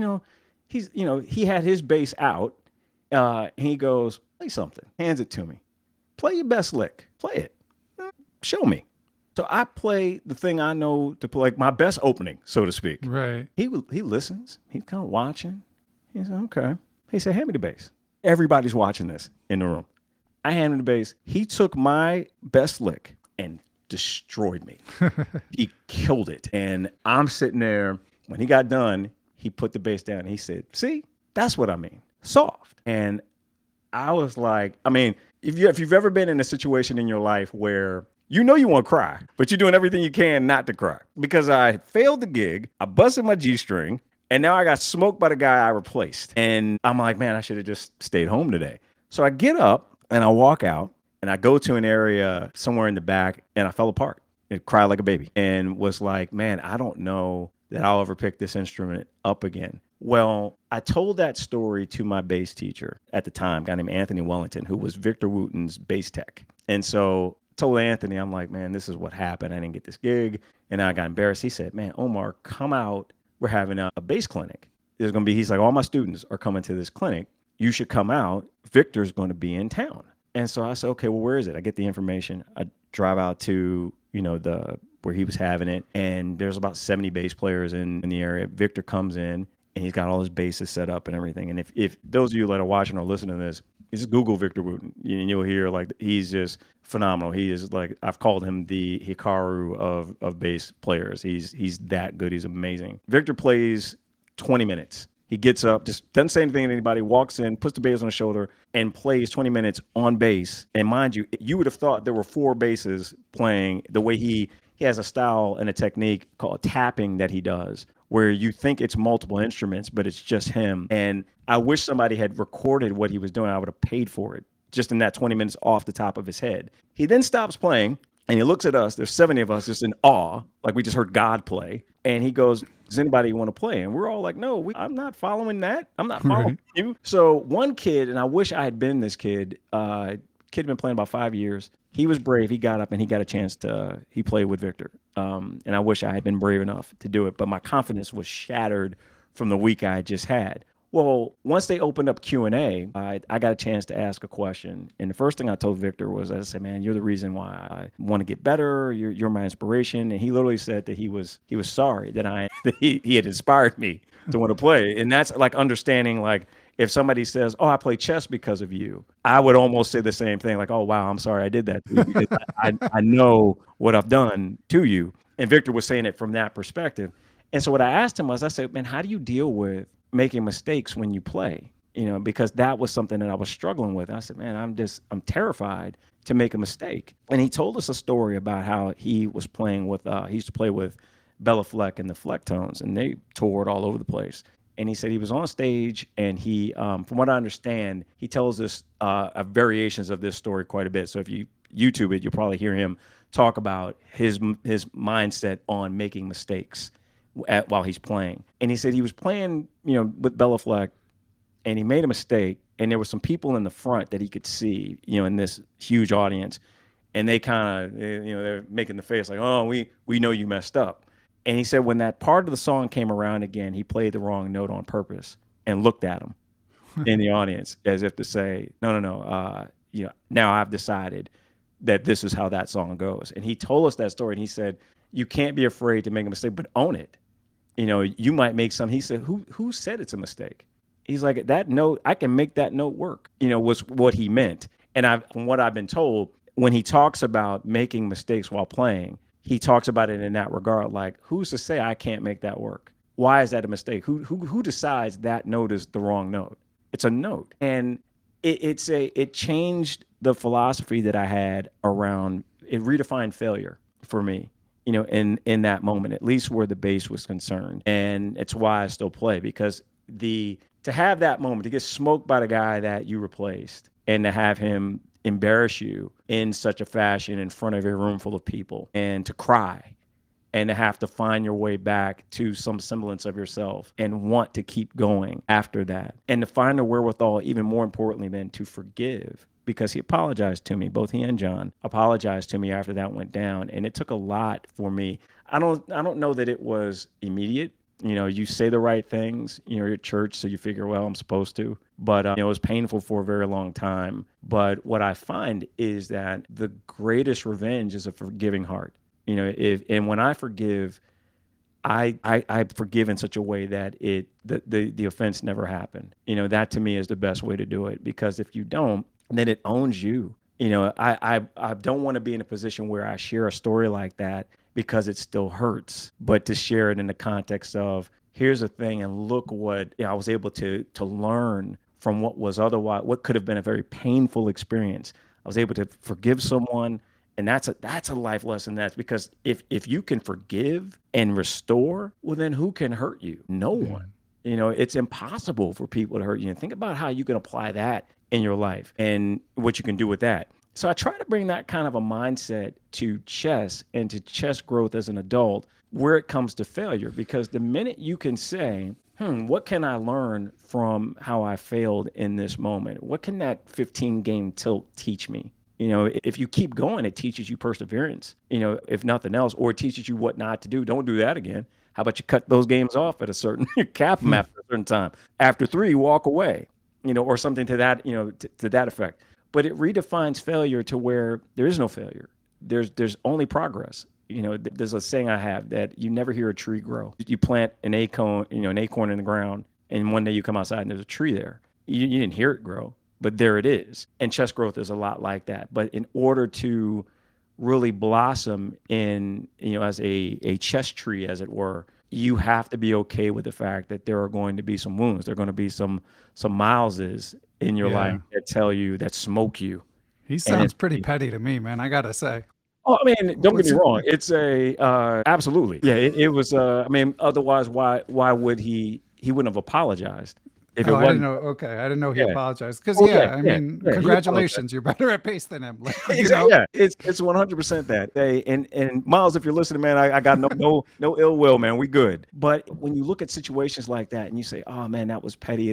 he had his bass out. And he goes, play something. Hands it to me. Play your best lick. Play it. Show me. So I play the thing I know to play, like my best opening, so to speak. Right. He listens. He's kind of watching. He said, okay. He said, hand me the bass. Everybody's watching this in the room. I handed him the bass. He took my best lick and destroyed me. He killed it. And I'm sitting there. When he got done, he put the bass down. And he said, see, that's what I mean. Soft. And I was like, if you've ever been in a situation in your life where you want to cry, but you're doing everything you can not to cry. Because I failed the gig, I busted my G-string, and now I got smoked by the guy I replaced. And I'm like, man, I should have just stayed home today. So I get up and I walk out and I go to an area somewhere in the back and I fell apart and cried like a baby and was like, man, I don't know that I'll ever pick this instrument up again. Well, I told that story to my bass teacher at the time, a guy named Anthony Wellington, who was Victor Wooten's bass tech. And so told Anthony, I'm like, man, this is what happened. I didn't get this gig. And I got embarrassed. He said, man, Omar, come out. We're having a bass clinic. He's like, all my students are coming to this clinic. You should come out. Victor's going to be in town. And so I said, okay, well, where is it? I get the information. I drive out to, where he was having it. And there's about 70 bass players in the area. Victor comes in and he's got all his basses set up and everything. And if those of you that are watching or listening to this, just Google Victor Wooten and you'll hear like he's just phenomenal. He is like, I've called him the Hikaru of bass players. He's that good. He's amazing. Victor plays 20 minutes. He gets up, just doesn't say anything to anybody, walks in, puts the bass on his shoulder, and plays 20 minutes on bass. And mind you, you would have thought there were 4 basses playing. The way he has a style and a technique called tapping that he does, where you think it's multiple instruments, but it's just him. And I wish somebody had recorded what he was doing. I would have paid for it just in that 20 minutes off the top of his head. He then stops playing and he looks at us. There's 70 of us just in awe, like we just heard God play. And he goes, does anybody want to play? And we're all like, no, I'm not following that. I'm not following you. So one kid, and I wish I had been this kid, kid had been playing about 5 years. He was brave. He got up and he got a chance he played with Victor. And I wish I had been brave enough to do it, but my confidence was shattered from the week I had just had. Well, once they opened up Q&A, I got a chance to ask a question. And the first thing I told Victor was, I said, man, you're the reason why I want to get better. You're my inspiration. And he literally said that he was sorry that that he had inspired me to want to play. And that's like understanding, like, if somebody says, oh, I play chess because of you, I would almost say the same thing. Like, oh, wow, I'm sorry I did that to you because I know what I've done to you. And Victor was saying it from that perspective. And so what I asked him was, I said, man, how do you deal with making mistakes when you play? Because that was something that I was struggling with. I said, man, I'm terrified to make a mistake. And he told us a story about how he was playing with, he used to play with Bella Fleck and the Flecktones, and they toured all over the place. And he said he was on stage, and he, from what I understand, he tells us variations of this story quite a bit. So if you YouTube it, you'll probably hear him talk about his mindset on making mistakes while he's playing. And he said he was playing, with Bella Fleck, and he made a mistake, and there were some people in the front that he could see, in this huge audience, and they kind of, they're making the face like, oh, we know you messed up. And he said when that part of the song came around again, he played the wrong note on purpose and looked at him in the audience as if to say, no, now I've decided that this is how that song goes. And he told us that story, and he said, you can't be afraid to make a mistake, but own it. You might make some. He said, who said it's a mistake? He's like, that note, I can make that note work, was what he meant. And from what I've been told, when he talks about making mistakes while playing, he talks about it in that regard, like, who's to say I can't make that work? Why is that a mistake? Who decides that note is the wrong note? It's a note. And it changed the philosophy that I had around, it redefined failure for me, in that moment, at least where the bass was concerned. And it's why I still play, because to have that moment, to get smoked by the guy that you replaced, and to have him embarrass you in such a fashion in front of a room full of people, and to cry, and to have to find your way back to some semblance of yourself and want to keep going after that, and to find the wherewithal, even more importantly, than to forgive, because he apologized to me. Both he and John apologized to me after that went down, and it took a lot for me. I don't know that it was immediate. You say the right things, you're at church, so you figure, well, I'm supposed to. But it was painful for a very long time. But what I find is that the greatest revenge is a forgiving heart. And when I forgive, I forgive in such a way that the offense never happened. That to me is the best way to do it, because if you don't, then it owns you. I don't want to be in a position where I share a story like that because it still hurts, but to share it in the context of, here's the thing, and look what I was able to learn from what could have been a very painful experience. I was able to forgive someone, and that's a life lesson. That's because if you can forgive and restore, well, then who can hurt you? No one. It's impossible for people to hurt you. And think about how you can apply that in your life and what you can do with that. So I try to bring that kind of a mindset to chess and to chess growth as an adult where it comes to failure, because the minute you can say, what can I learn from how I failed in this moment? What can that 15-game tilt teach me? If you keep going, it teaches you perseverance, if nothing else, or it teaches you what not to do. Don't do that again. How about you cut those games off at a certain cap them after a certain time? After 3, walk away, or something to that, to that effect. But it redefines failure to where there is no failure. There's only progress. There's a saying I have that you never hear a tree grow. You plant an acorn in the ground, and one day you come outside and there's a tree there. You didn't hear it grow, but there it is. And chess growth is a lot like that. But in order to really blossom in, as a chess tree, as it were, you have to be okay with the fact that there are going to be some wounds. There are going to be some Mileses in your life that smoke you. He sounds pretty petty to me, man. I gotta say. Oh, I mean, don't get me wrong. It's absolutely. Yeah, it was. Otherwise, why would he wouldn't have apologized if it I wasn't. didn't know. Okay, I didn't know he apologized. Because he congratulations, you're better at pace than him. Exactly. Yeah, it's 100% that. Hey, and Miles, if you're listening, man, I got no ill will, man. We good. But when you look at situations like that and you say, oh man, that was petty,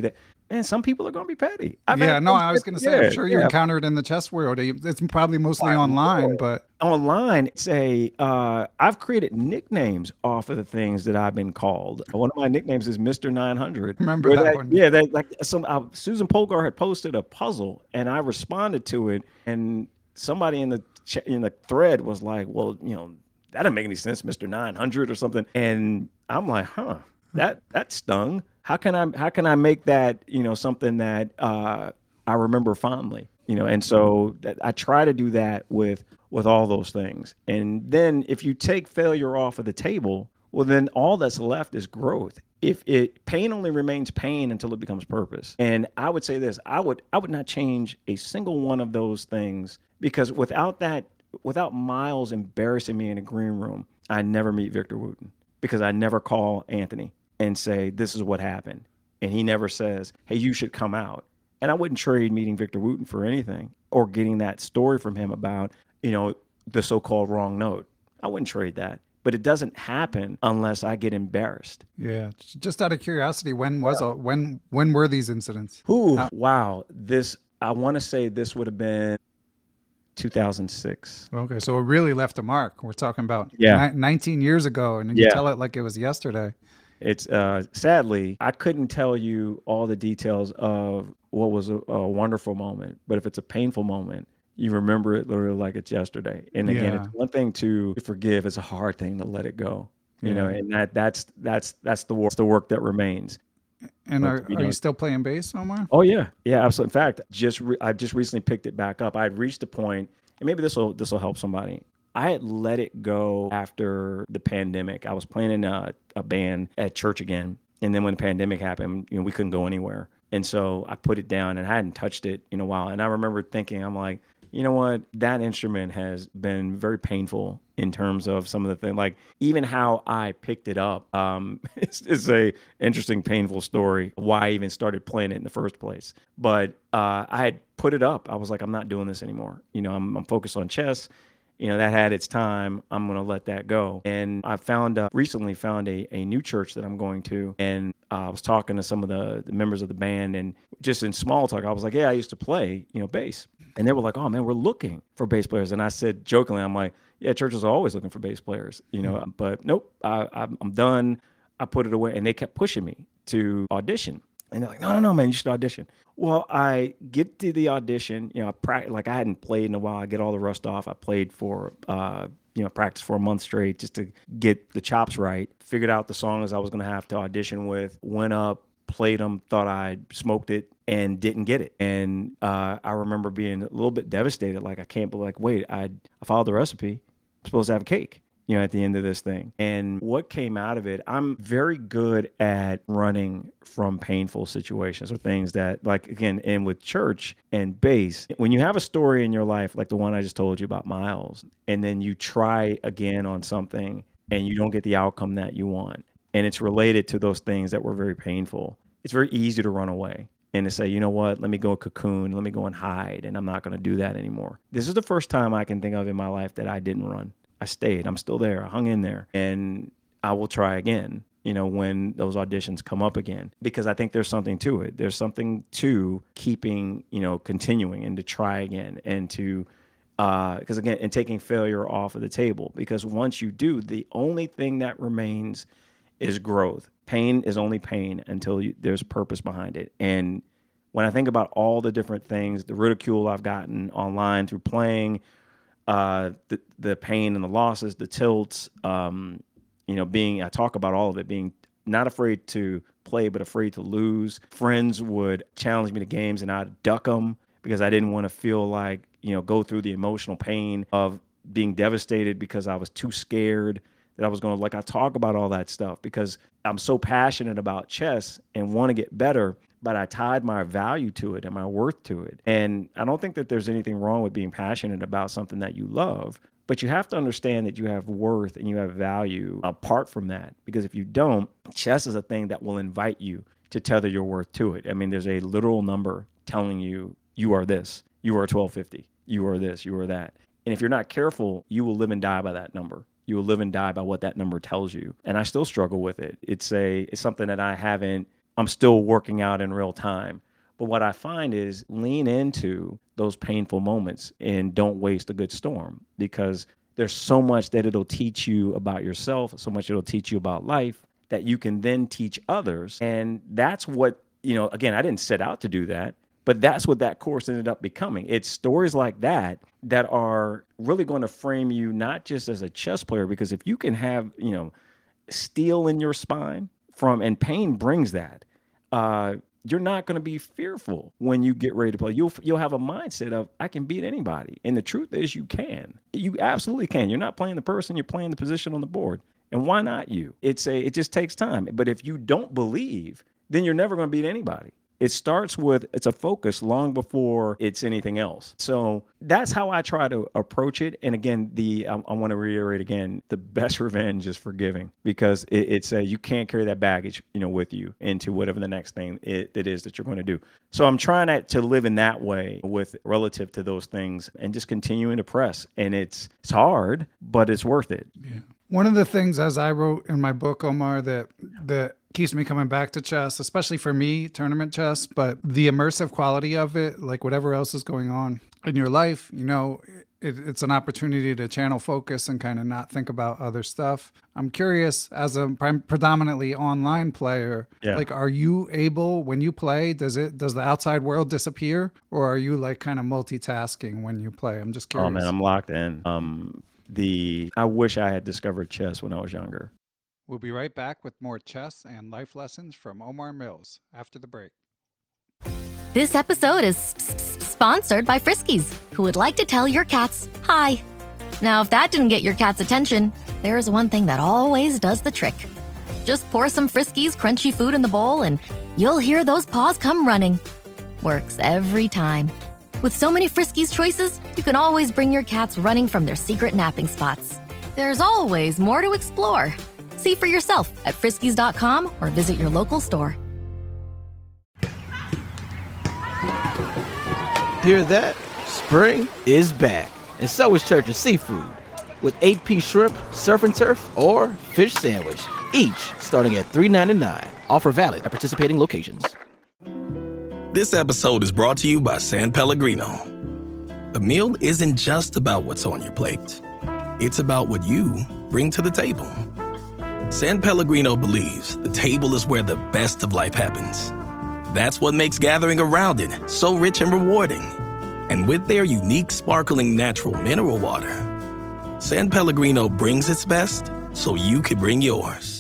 and some people are going to be petty. I was going to say, I'm sure you yeah. encountered in the chess world. It's probably mostly My online, Lord. but Online, say, I've created nicknames off of the things that I've been called. One of my nicknames is Mr. 900. Remember Where that one. Yeah, that like Susan Polgar had posted a puzzle, and I responded to it, and somebody in the thread was like, "Well, that doesn't make any sense, Mr. 900 or something." And I'm like, "Huh, that stung. How can I make that something that I remember fondly?" And so I try to do that with all those things. And then if you take failure off of the table, well, then all that's left is growth. If pain only remains pain until it becomes purpose. And I would say this, I would not change a single one of those things, because without Miles embarrassing me in a green room, I never meet Victor Wooten, because I never call Anthony and say, this is what happened. And he never says, hey, you should come out. And I wouldn't trade meeting Victor Wooten for anything, or getting that story from him about, the so-called wrong note. I wouldn't trade that. But it doesn't happen unless I get embarrassed. yeah, just out of curiosity, when were these incidents? Ooh, wow. I want to say this would have been 2006. Okay, so it really left a mark. We're talking about 19 years ago, and you tell it like it was yesterday. It's sadly, I couldn't tell you all the details of what was a wonderful moment, but if it's a painful moment, you remember it literally like it's yesterday. And again, it's one thing to forgive; it's a hard thing to let it go. And that's the work that remains. And are you still playing bass somewhere? Oh yeah, absolutely. In fact, I just recently picked it back up. I had reached a point, and maybe this will help somebody. I had let it go after the pandemic. I was playing in a band at church again, and then when the pandemic happened, we couldn't go anywhere, and so I put it down, and I hadn't touched it in a while. And I remember thinking, I'm like, you know what? That instrument has been very painful in terms of some of the things, like even how I picked it up. It's a interesting, painful story why I even started playing it in the first place. But I had put it up. I was like, I'm not doing this anymore. I'm focused on chess. That had its time. I'm going to let that go. And I recently found a new church that I'm going to. And I was talking to some of the members of the band, and just in small talk, I was like, yeah, I used to play, bass. And they were like, oh man, we're looking for bass players. And I said jokingly, I'm like, yeah, churches are always looking for bass players, but nope, I'm done. I put it away. And they kept pushing me to audition. And they're like, no, man, you should audition. Well, I get to the audition, I hadn't played in a while. I get all the rust off. I played for, practice for a month straight just to get the chops right. Figured out the songs I was going to have to audition with, went up, played them, thought I smoked it, and didn't get it. And I remember being a little bit devastated. Like, I can't believe, wait, I followed the recipe. I'm supposed to have a cake, at the end of this thing. And what came out of it, I'm very good at running from painful situations or things that, like, again, and with church and bass, when you have a story in your life, like the one I just told you about Miles, and then you try again on something and you don't get the outcome that you want, and it's related to those things that were very painful, it's very easy to run away and to say, you know what, let me go cocoon, let me go and hide, and I'm not going to do that anymore. This is the first time I can think of in my life that I didn't run. I stayed. I'm still there. I hung in there, and I will try again, when those auditions come up again, because I think there's something to it. There's something to keeping, continuing and to try again, and to, because again, and taking failure off of the table, because once you do, the only thing that remains is growth. Pain is only pain until there's purpose behind it. And when I think about all the different things, the ridicule I've gotten online through playing, the pain and the losses, the tilts, I talk about all of it, being not afraid to play, but afraid to lose. Friends would challenge me to games and I'd duck them because I didn't want to feel like, go through the emotional pain of being devastated because I was too scared that I was going to, I talk about all that stuff because I'm so passionate about chess and want to get better, but I tied my value to it and my worth to it. And I don't think that there's anything wrong with being passionate about something that you love, but you have to understand that you have worth and you have value apart from that. Because if you don't, chess is a thing that will invite you to tether your worth to it. I mean, there's a literal number telling you, you are this, you are 1250, you are this, you are that. And if you're not careful, you will live and die by that number. You will live and die by what that number tells you. And I still struggle with it. It's something that I haven't I'm still working out in real time. But what I find is lean into those painful moments and don't waste a good storm, because there's so much that it'll teach you about yourself, so much it'll teach you about life that you can then teach others. And that's what, again, I didn't set out to do that, but that's what that course ended up becoming. It's stories like that that are really going to frame you not just as a chess player, because if you can have, steel in your spine and pain brings that, you're not going to be fearful when you get ready to play. You'll have a mindset of, I can beat anybody. And the truth is you can. You absolutely can. You're not playing the person, you're playing the position on the board. And why not you? It just takes time. But if you don't believe, then you're never going to beat anybody. It starts with, it's a focus long before it's anything else. So that's how I try to approach it. And again, I want to reiterate again, the best revenge is forgiving, because it's you can't carry that baggage, with you into whatever the next thing it is that you're going to do. So I'm trying to live in that way with relative to those things and just continuing to press. And it's hard, but it's worth it. Yeah. One of the things, as I wrote in my book, Omar, that keeps me coming back to chess, especially for me, tournament chess, but the immersive quality of it, like whatever else is going on in your life, it's an opportunity to channel focus and kind of not think about other stuff. I'm curious, as a predominantly online player, like, are you able, when you play, does the outside world disappear, or are you like kind of multitasking when you play? I'm just curious. Oh man, I'm locked in. I wish I had discovered chess when I was younger. We'll be right back with more chess and life lessons from Omar Mills after the break. This episode is sponsored by Friskies, who would like to tell your cats hi. Now, if that didn't get your cat's attention, there's one thing that always does the trick. Just pour some Friskies crunchy food in the bowl and you'll hear those paws come running. Works every time. With so many Friskies choices, you can always bring your cats running from their secret napping spots. There's always more to explore. See for yourself at friskies.com or visit your local store. Hear that? Spring is back, and so is Church's Seafood. With 8-piece shrimp, surf and turf, or fish sandwich, each starting at $3.99. Offer valid at participating locations. This episode is brought to you by San Pellegrino. A meal isn't just about what's on your plate. It's about what you bring to the table. San Pellegrino believes the table is where the best of life happens. That's what makes gathering around it so rich and rewarding. And with their unique, sparkling natural mineral water, San Pellegrino brings its best so you could bring yours.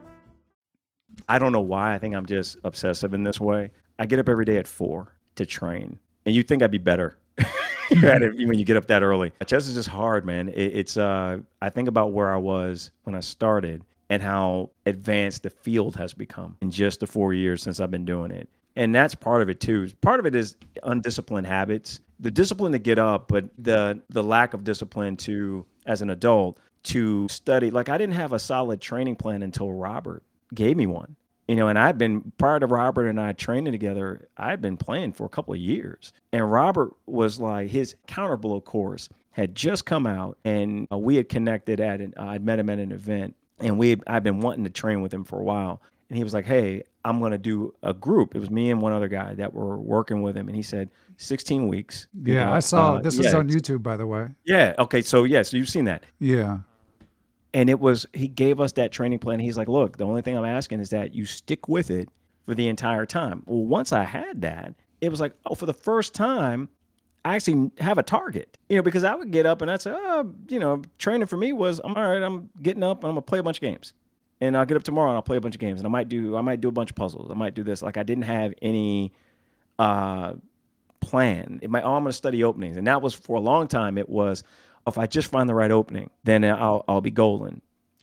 I don't know why. I think I'm just obsessive in this way. I get up every day at 4 to train. And you'd think I'd be better at it when you get up that early. Chess is just hard, man. I think about where I was when I started and how advanced the field has become in just the 4 years since I've been doing it. And that's part of it too. Part of it is undisciplined habits, the discipline to get up, but the lack of discipline as an adult, to study. Like, I didn't have a solid training plan until Robert gave me one. And prior to Robert and I training together, I'd been playing for a couple of years. And Robert was like, his counterblow course had just come out, and we had connected I'd met him at an event. And I've been wanting to train with him for a while. And he was like, hey, I'm going to do a group. It was me and one other guy that were working with him. And he said, 16 weeks. Yeah, I saw this is on YouTube, by the way. Yeah. Okay. So you've seen that. Yeah. And he gave us that training plan. He's like, look, the only thing I'm asking is that you stick with it for the entire time. Well, once I had that, it was like, for the first time, I actually have a target, because I would get up and I'd say, training for me was, all right, I'm getting up and I'm gonna play a bunch of games, and I'll get up tomorrow and I'll play a bunch of games, and I might do a bunch of puzzles. I might do this. Like, I didn't have any plan. I'm gonna study openings. And that was, for a long time, it was, if I just find the right opening, then I'll be golden.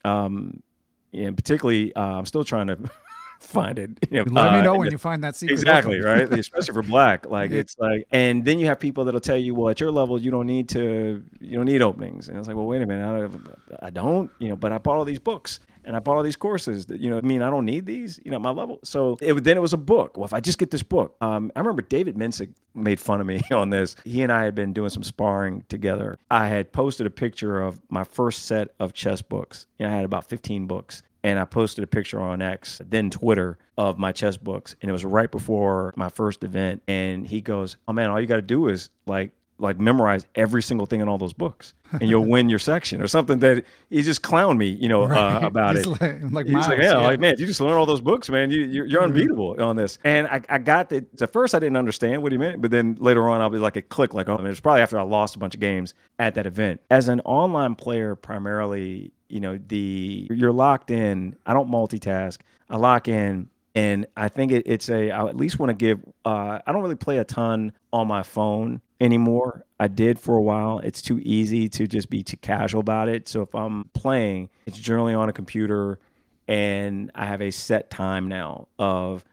Particularly, I'm still trying to find it. Let me know when you find that secret. Exactly, right? Especially for black. Like, it's like, and then you have people that'll tell you, well, at your level, you don't need openings. And it's like, well, wait a minute, I don't, but I bought all these books and I bought all these courses that, I don't need these, at my level. So then it was a book. Well, if I just get this book, I remember David Mensick made fun of me on this. He and I had been doing some sparring together. I had posted a picture of my first set of chess books. I had about 15 books. and I posted a picture on X, then Twitter, of my chess books, and it was right before my first event. And he goes, "Oh man, all you got to do is like memorize every single thing in all those books, and you'll win your section," or something. That he just clowned me, about He's it. like He's like, Miles, yeah, yeah. like, man, you just learn all those books, man. You're unbeatable on this. And I got that. At first, I didn't understand what he meant, but then later on, I'll be like, it clicked. Like, oh, it was probably after I lost a bunch of games at that event. As an online player, primarily, you're locked in. I don't multitask. I lock in. And I think I at least want to give, I don't really play a ton on my phone anymore. I did for a while. It's too easy to just be too casual about it. So if I'm playing, it's generally on a computer, and I have a set time now of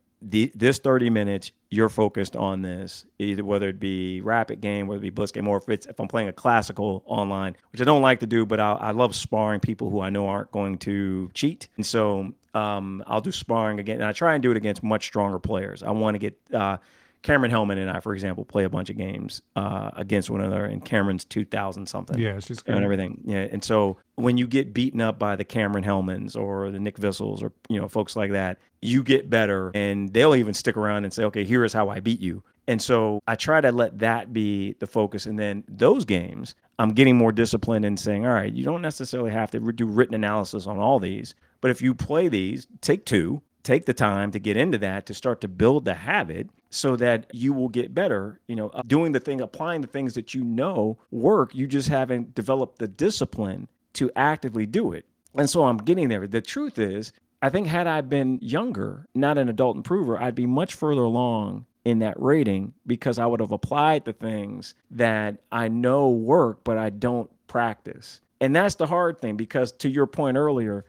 this 30 minutes, you're focused on this, either whether it be rapid game, whether it be blitz game, or if I'm playing a classical online, which I don't like to do, but I love sparring people who I know aren't going to cheat. And so I'll do sparring again, and I try and do it against much stronger players. I want to get Cameron Hellman and I, for example, play a bunch of games against one another, and Cameron's 2,000 something. Yeah, she's good. And everything. Yeah. And so when you get beaten up by the Cameron Hellmans or the Nick Vissels or, folks like that, you get better, and they'll even stick around and say, okay, here is how I beat you. And so I try to let that be the focus. And then those games, I'm getting more disciplined and saying, all right, you don't necessarily have to do written analysis on all these, but if you play these, take the time to get into that, to start to build the habit so that you will get better, doing applying the things that work. You just haven't developed the discipline to actively do it. And so I'm getting there. The truth is, I think had I been younger, not an adult improver, I'd be much further along in that rating, because I would have applied the things that I know work, but I don't practice. And that's the hard thing, because to your point earlier,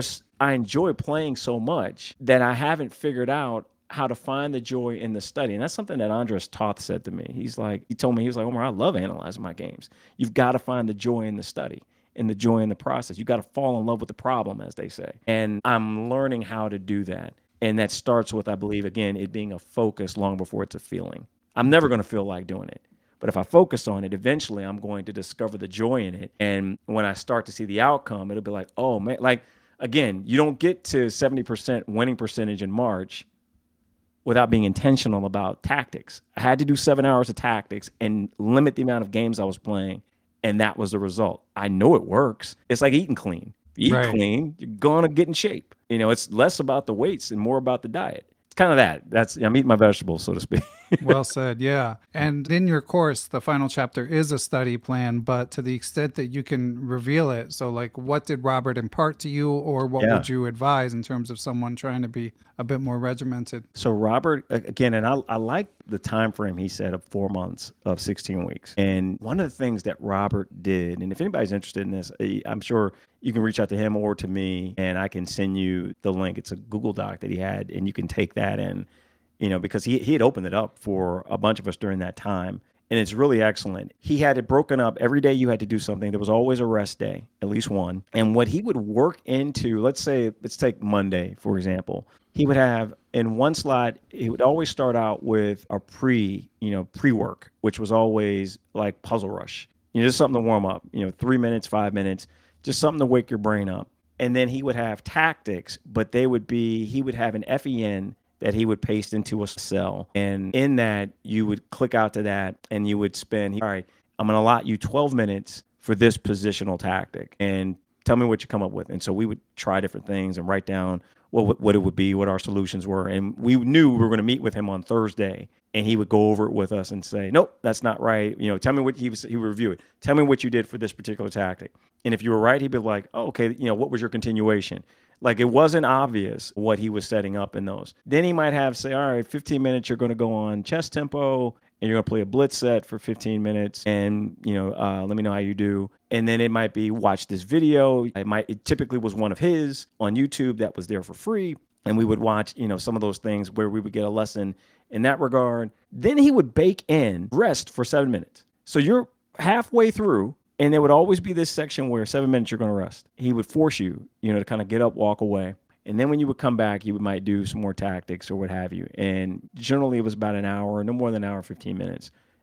I enjoy playing so much that I haven't figured out how to find the joy in the study. And that's something that Andres Toth said to me. He told me, Omar, I love analyzing my games. You've got to find the joy in the study and the joy in the process. You got to fall in love with the problem, as they say. And I'm learning how to do that. And that starts with, I believe, again, it being a focus long before it's a feeling. I'm never going to feel like doing it. But if I focus on it, eventually I'm going to discover the joy in it. And when I start to see the outcome, it'll be like, oh, man, like, again, you don't get to 70% winning percentage in March without being intentional about tactics. I had to do 7 hours of tactics and limit the amount of games I was playing. And that was the result. I know it works. It's like eating clean. If you eat clean, you're going to get in shape. It's less about the weights and more about the diet. It's kind of that. I'm eating my vegetables, so to speak. Well said. Yeah. And in your course, the final chapter is a study plan, but to the extent that you can reveal it. So like, what did Robert impart to you, or what would you advise in terms of someone trying to be a bit more regimented? So Robert, again, and I like the time frame he said of 4 months of 16 weeks. And one of the things that Robert did, and if anybody's interested in this, I'm sure you can reach out to him or to me, and I can send you the link. It's a Google Doc that he had, and you can take that in. Because he had opened it up for a bunch of us during that time. And it's really excellent. He had it broken up. Every day you had to do something. There was always a rest day, at least one. And what he would work into, let's take Monday, for example. He would have in one slot, he would always start out with a pre-work, which was always like Puzzle Rush. Just something to warm up, 3 minutes, 5 minutes, just something to wake your brain up. And then he would have tactics, but he would have an FEN that he would paste into a cell. And in that, you would click out to that and you would spend, all right, I'm going to allot you 12 minutes for this positional tactic and tell me what you come up with. And so we would try different things and write down what it would be, what our solutions were. And we knew we were going to meet with him on Thursday, and he would go over it with us and say, nope, that's not right. Tell me what he would review it. Tell me what you did for this particular tactic. And if you were right, he'd be like, oh, okay, what was your continuation? Like, it wasn't obvious what he was setting up in those. Then he might have say, all right, 15 minutes, you're going to go on chess tempo, and you're going to play a blitz set for 15 minutes. And, let me know how you do. And then it might be watch this video. It typically was one of his on YouTube that was there for free. And we would watch, some of those things where we would get a lesson in that regard. Then he would bake in rest for 7 minutes. So you're halfway through. And there would always be this section where 7 minutes you're going to rest. He would force you, to kind of get up, walk away. And then when you would come back, you might do some more tactics or what have you. And generally it was about an hour, no more than an hour, 15 minutes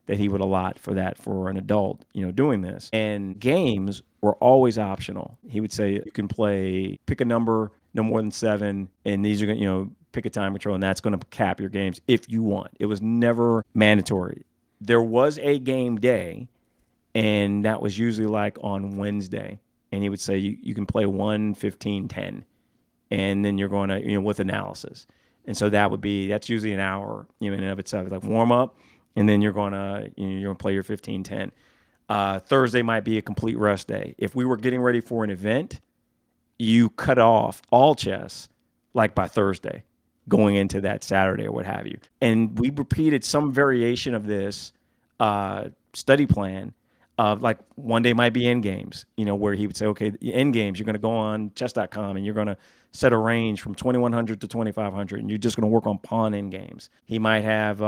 that he would allot for that for an adult, doing this. And games were always optional. He would say you can pick a number, no more than 7, and these are going to, pick a time control, and that's going to cap your games if you want. It was never mandatory. There was a game day, and that was usually like on Wednesday. And he would say you can play 1, 15, 10, and then you're going to, with analysis. And so that's usually an hour, in and of itself. It's like warm up, and then you're going to play your 15, 10. Thursday might be a complete rest day. If we were getting ready for an event, you cut off all chess like by Thursday, going into that Saturday or what have you. And we repeated some variation of this study plan of like one day might be end games, where he would say, okay, the end games, you're going to go on chess.com and you're going to set a range from 2100 to 2500, and you're just going to work on pawn end games. He might have,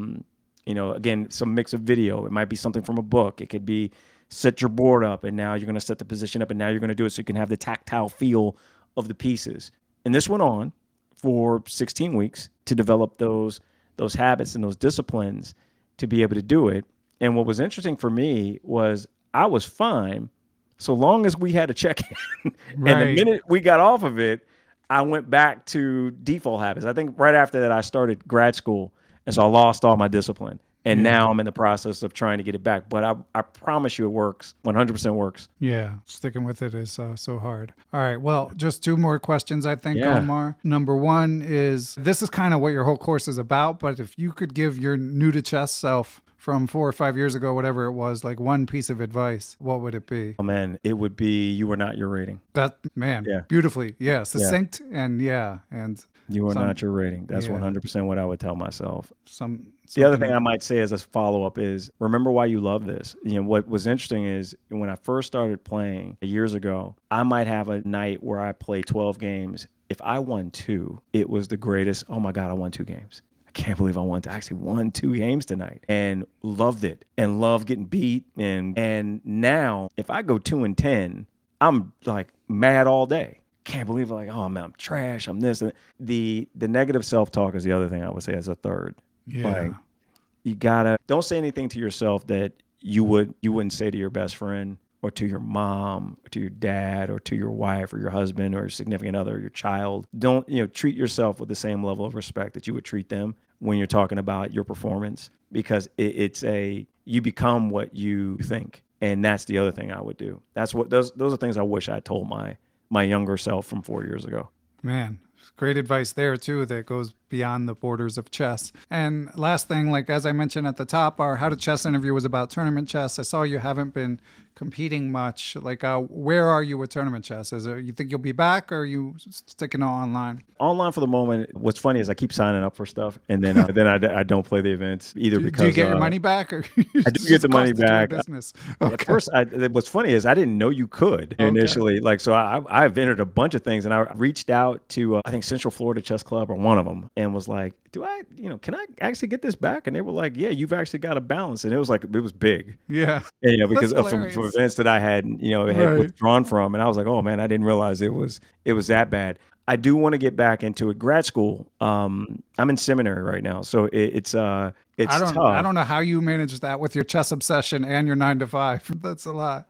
again, some mix of video. It might be something from a book. It could be set your board up, and now you're going to set the position up, and now you're going to do it so you can have the tactile feel of the pieces. And this went on for 16 weeks to develop those habits and those disciplines to be able to do it. And what was interesting for me was I was fine so long as we had a check-in. Right. And the minute we got off of it, I went back to default habits. I think right after that, I started grad school, and so I lost all my discipline. And now I'm in the process of trying to get it back. But I promise you it works. 100% works. Yeah, sticking with it is so hard. All right, well, just 2 more questions, I think, Yeah. Omar. Number 1 is, this is kind of what your whole course is about, but if you could give your new to chess self from 4 or 5 years ago, whatever it was, like one piece of advice, what would it be? Oh, man, it would be you are not your rating. That, man, Yeah. beautifully. Yeah, succinct and and You are some- not your rating. That's yeah. 100% what I would tell myself. The The other thing I might say as a follow-up is remember why you love this. What was interesting is when I first started playing years ago, I might have a night where I play 12 games. If I won 2, it was the greatest. Oh my God, I won 2 games. I can't believe I actually won 2 games tonight, and loved it and loved getting beat. And now if I go 2 and 10, I'm like mad all day. Can't believe I'm trash. I'm this. The negative self-talk is the other thing I would say as a third. Yeah. Like, you don't say anything to yourself that you wouldn't say to your best friend or to your mom or to your dad or to your wife or your husband or your significant other or your child. Don't, treat yourself with the same level of respect that you would treat them when you're talking about your performance, because you become what you think. And that's the other thing I would do. Those are things I wish I told my younger self from 4 years ago. Man, great advice there too, that goes beyond the borders of chess. And last thing, like as I mentioned at the top, our How to Chess interview was about tournament chess. I saw you haven't been competing much. Like, where are you with tournament chess? You think you'll be back, or are you sticking to online? Online for the moment. What's funny is I keep signing up for stuff, and then I don't play the events either. Do you get your money back, or I do get the money back. Business? At first, what's funny is I didn't know you could initially. Like, so I've entered a bunch of things, and I reached out to I think Central Florida Chess Club or one of them, and was like, can I actually get this back? And they were like, yeah, you've actually got a balance. And it was big. Yeah. And, because That's from hilarious. events that I had, Right. withdrawn from. And I was like, oh man, I didn't realize it was that bad. I do want to get back into it. Grad school. I'm in seminary right now. So it's tough. I don't know how you manage that with your chess obsession and your 9 to 5. That's a lot.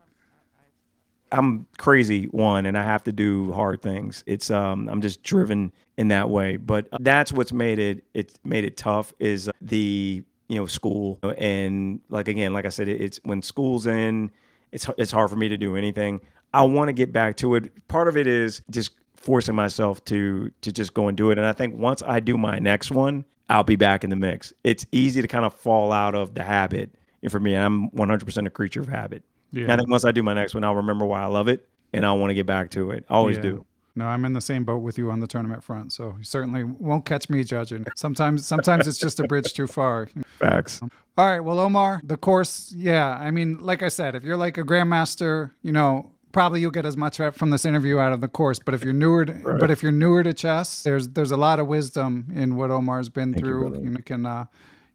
I'm crazy and I have to do hard things. It's I'm just driven in that way. But that's what's made it tough is the school. And like I said, it's when school's in, it's hard for me to do anything. I want to get back to it. Part of it is just forcing myself to just go and do it. And I think once I do my next one, I'll be back in the mix. It's easy to kind of fall out of the habit. And for me, I'm 100% a creature of habit. Yeah. And I think once I do my next one, I'll remember why I love it, and I'll want to get back to it. I always do. No, I'm in the same boat with you on the tournament front, so you certainly won't catch me judging. Sometimes it's just a bridge too far. Facts. All right, well, Omar, the course, I mean, like I said, if you're like a grandmaster, probably you'll get as much from this interview out of the course. But if you're newer to chess, there's a lot of wisdom in what Omar's been through. You can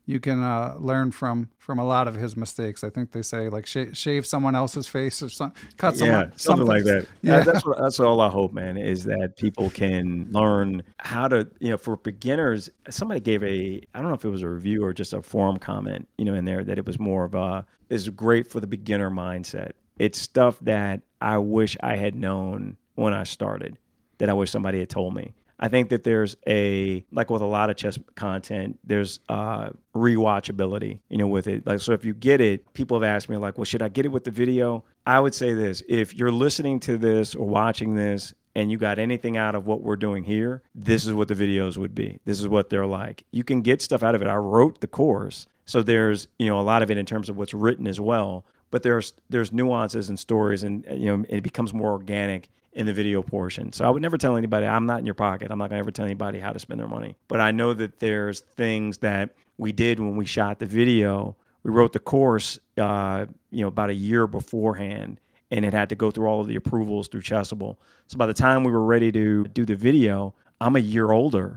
you can learn from a lot of his mistakes. I think they say like shave someone else's face or cut Yeah, something like that. Yeah. That's all I hope, man, is that people can learn how to, for beginners. Somebody gave I don't know if it was a review or just a forum comment, in there, that it was more of is great for the beginner mindset. It's stuff that I wish I had known when I started, that I wish somebody had told me. I think that there's like with a lot of chess content, there's rewatchability, with it. Like, so if you get it, people have asked me like, well, should I get it with the video? I would say this: if you're listening to this or watching this and you got anything out of what we're doing here, this is what the videos would be. This is what they're like. You can get stuff out of it. I wrote the course, so there's a lot of it in terms of what's written as well. But there's nuances and stories, and it becomes more organic in the video portion. So I would never tell anybody, I'm not in your pocket. I'm not gonna ever tell anybody how to spend their money. But I know that there's things that we did when we shot the video. We wrote the course, about a year beforehand, and it had to go through all of the approvals through Chessable. So by the time we were ready to do the video, I'm a year older,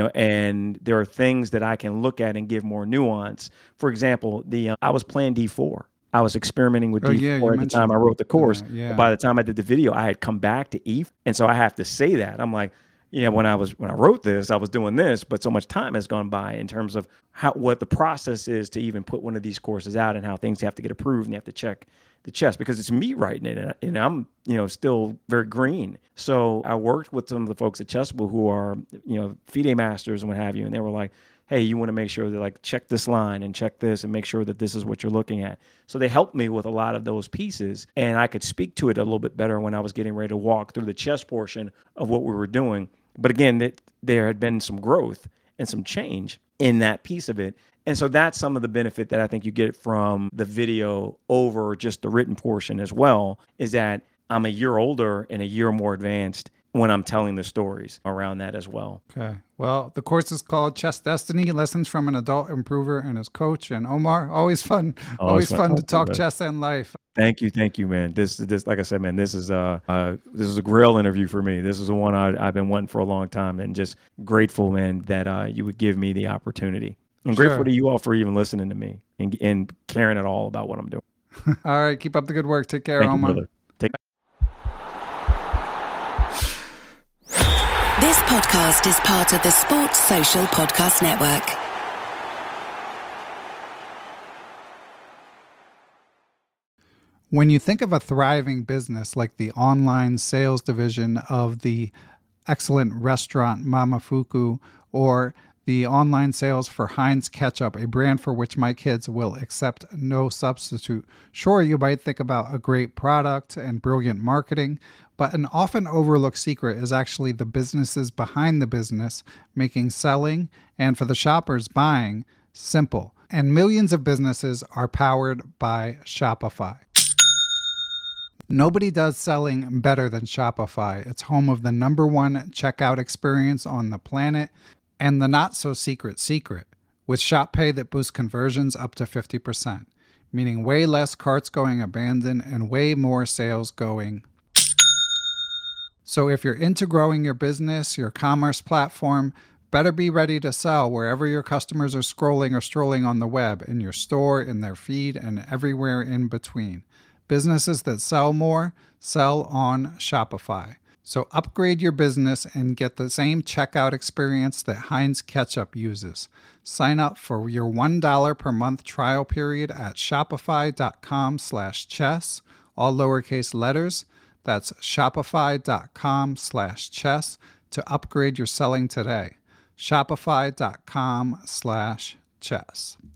and there are things that I can look at and give more nuance. For example, I was playing D4. I was experimenting with D4 at the time I wrote the course. By the time I did the video, I had come back to E. And so I have to say that. I'm like, when I wrote this, I was doing this, but so much time has gone by in terms of what the process is to even put one of these courses out, and how things have to get approved and you have to check the chess, because it's me writing it, and I'm, still very green. So I worked with some of the folks at Chessable who are, FIDE masters and what have you. And they were like, hey, you want to make sure that like check this line and check this and make sure that this is what you're looking at. So they helped me with a lot of those pieces, and I could speak to it a little bit better when I was getting ready to walk through the chess portion of what we were doing. But again, there had been some growth and some change in that piece of it. And so that's some of the benefit that I think you get from the video over just the written portion as well, is that I'm a year older and a year more advanced when I'm telling the stories around that as well. Okay. Well, the course is called Chess Destiny: Lessons from an Adult Improver and His Coach. And Omar, always fun to talk chess and life. Thank you, man. This, like I said, man, this is a grill interview for me. This is the one I've been wanting for a long time, and just grateful, man, that you would give me the opportunity. I'm grateful to you all for even listening to me and caring at all about what I'm doing. All right, keep up the good work. Take care, Thank Omar. you, brother. This podcast is part of the Sports Social Podcast Network. When you think of a thriving business like the online sales division of the excellent restaurant Momofuku, or the online sales for Heinz Ketchup, a brand for which my kids will accept no substitute, sure, you might think about a great product and brilliant marketing, but an often overlooked secret is actually the businesses behind the business, making selling, and for the shoppers buying, simple. And millions of businesses are powered by Shopify. Nobody does selling better than Shopify. It's home of the #1 checkout experience on the planet, and the not-so-secret secret, with Shop Pay that boosts conversions up to 50%, meaning way less carts going abandoned and way more sales going. So if you're into growing your business, your commerce platform, better be ready to sell wherever your customers are scrolling or strolling on the web, in your store, in their feed, and everywhere in between. Businesses that sell more, sell on Shopify. So upgrade your business and get the same checkout experience that Heinz Ketchup uses. Sign up for your $1 per month trial period at shopify.com/chess, all lowercase letters. That's shopify.com/chess to upgrade your selling today. Shopify.com/chess.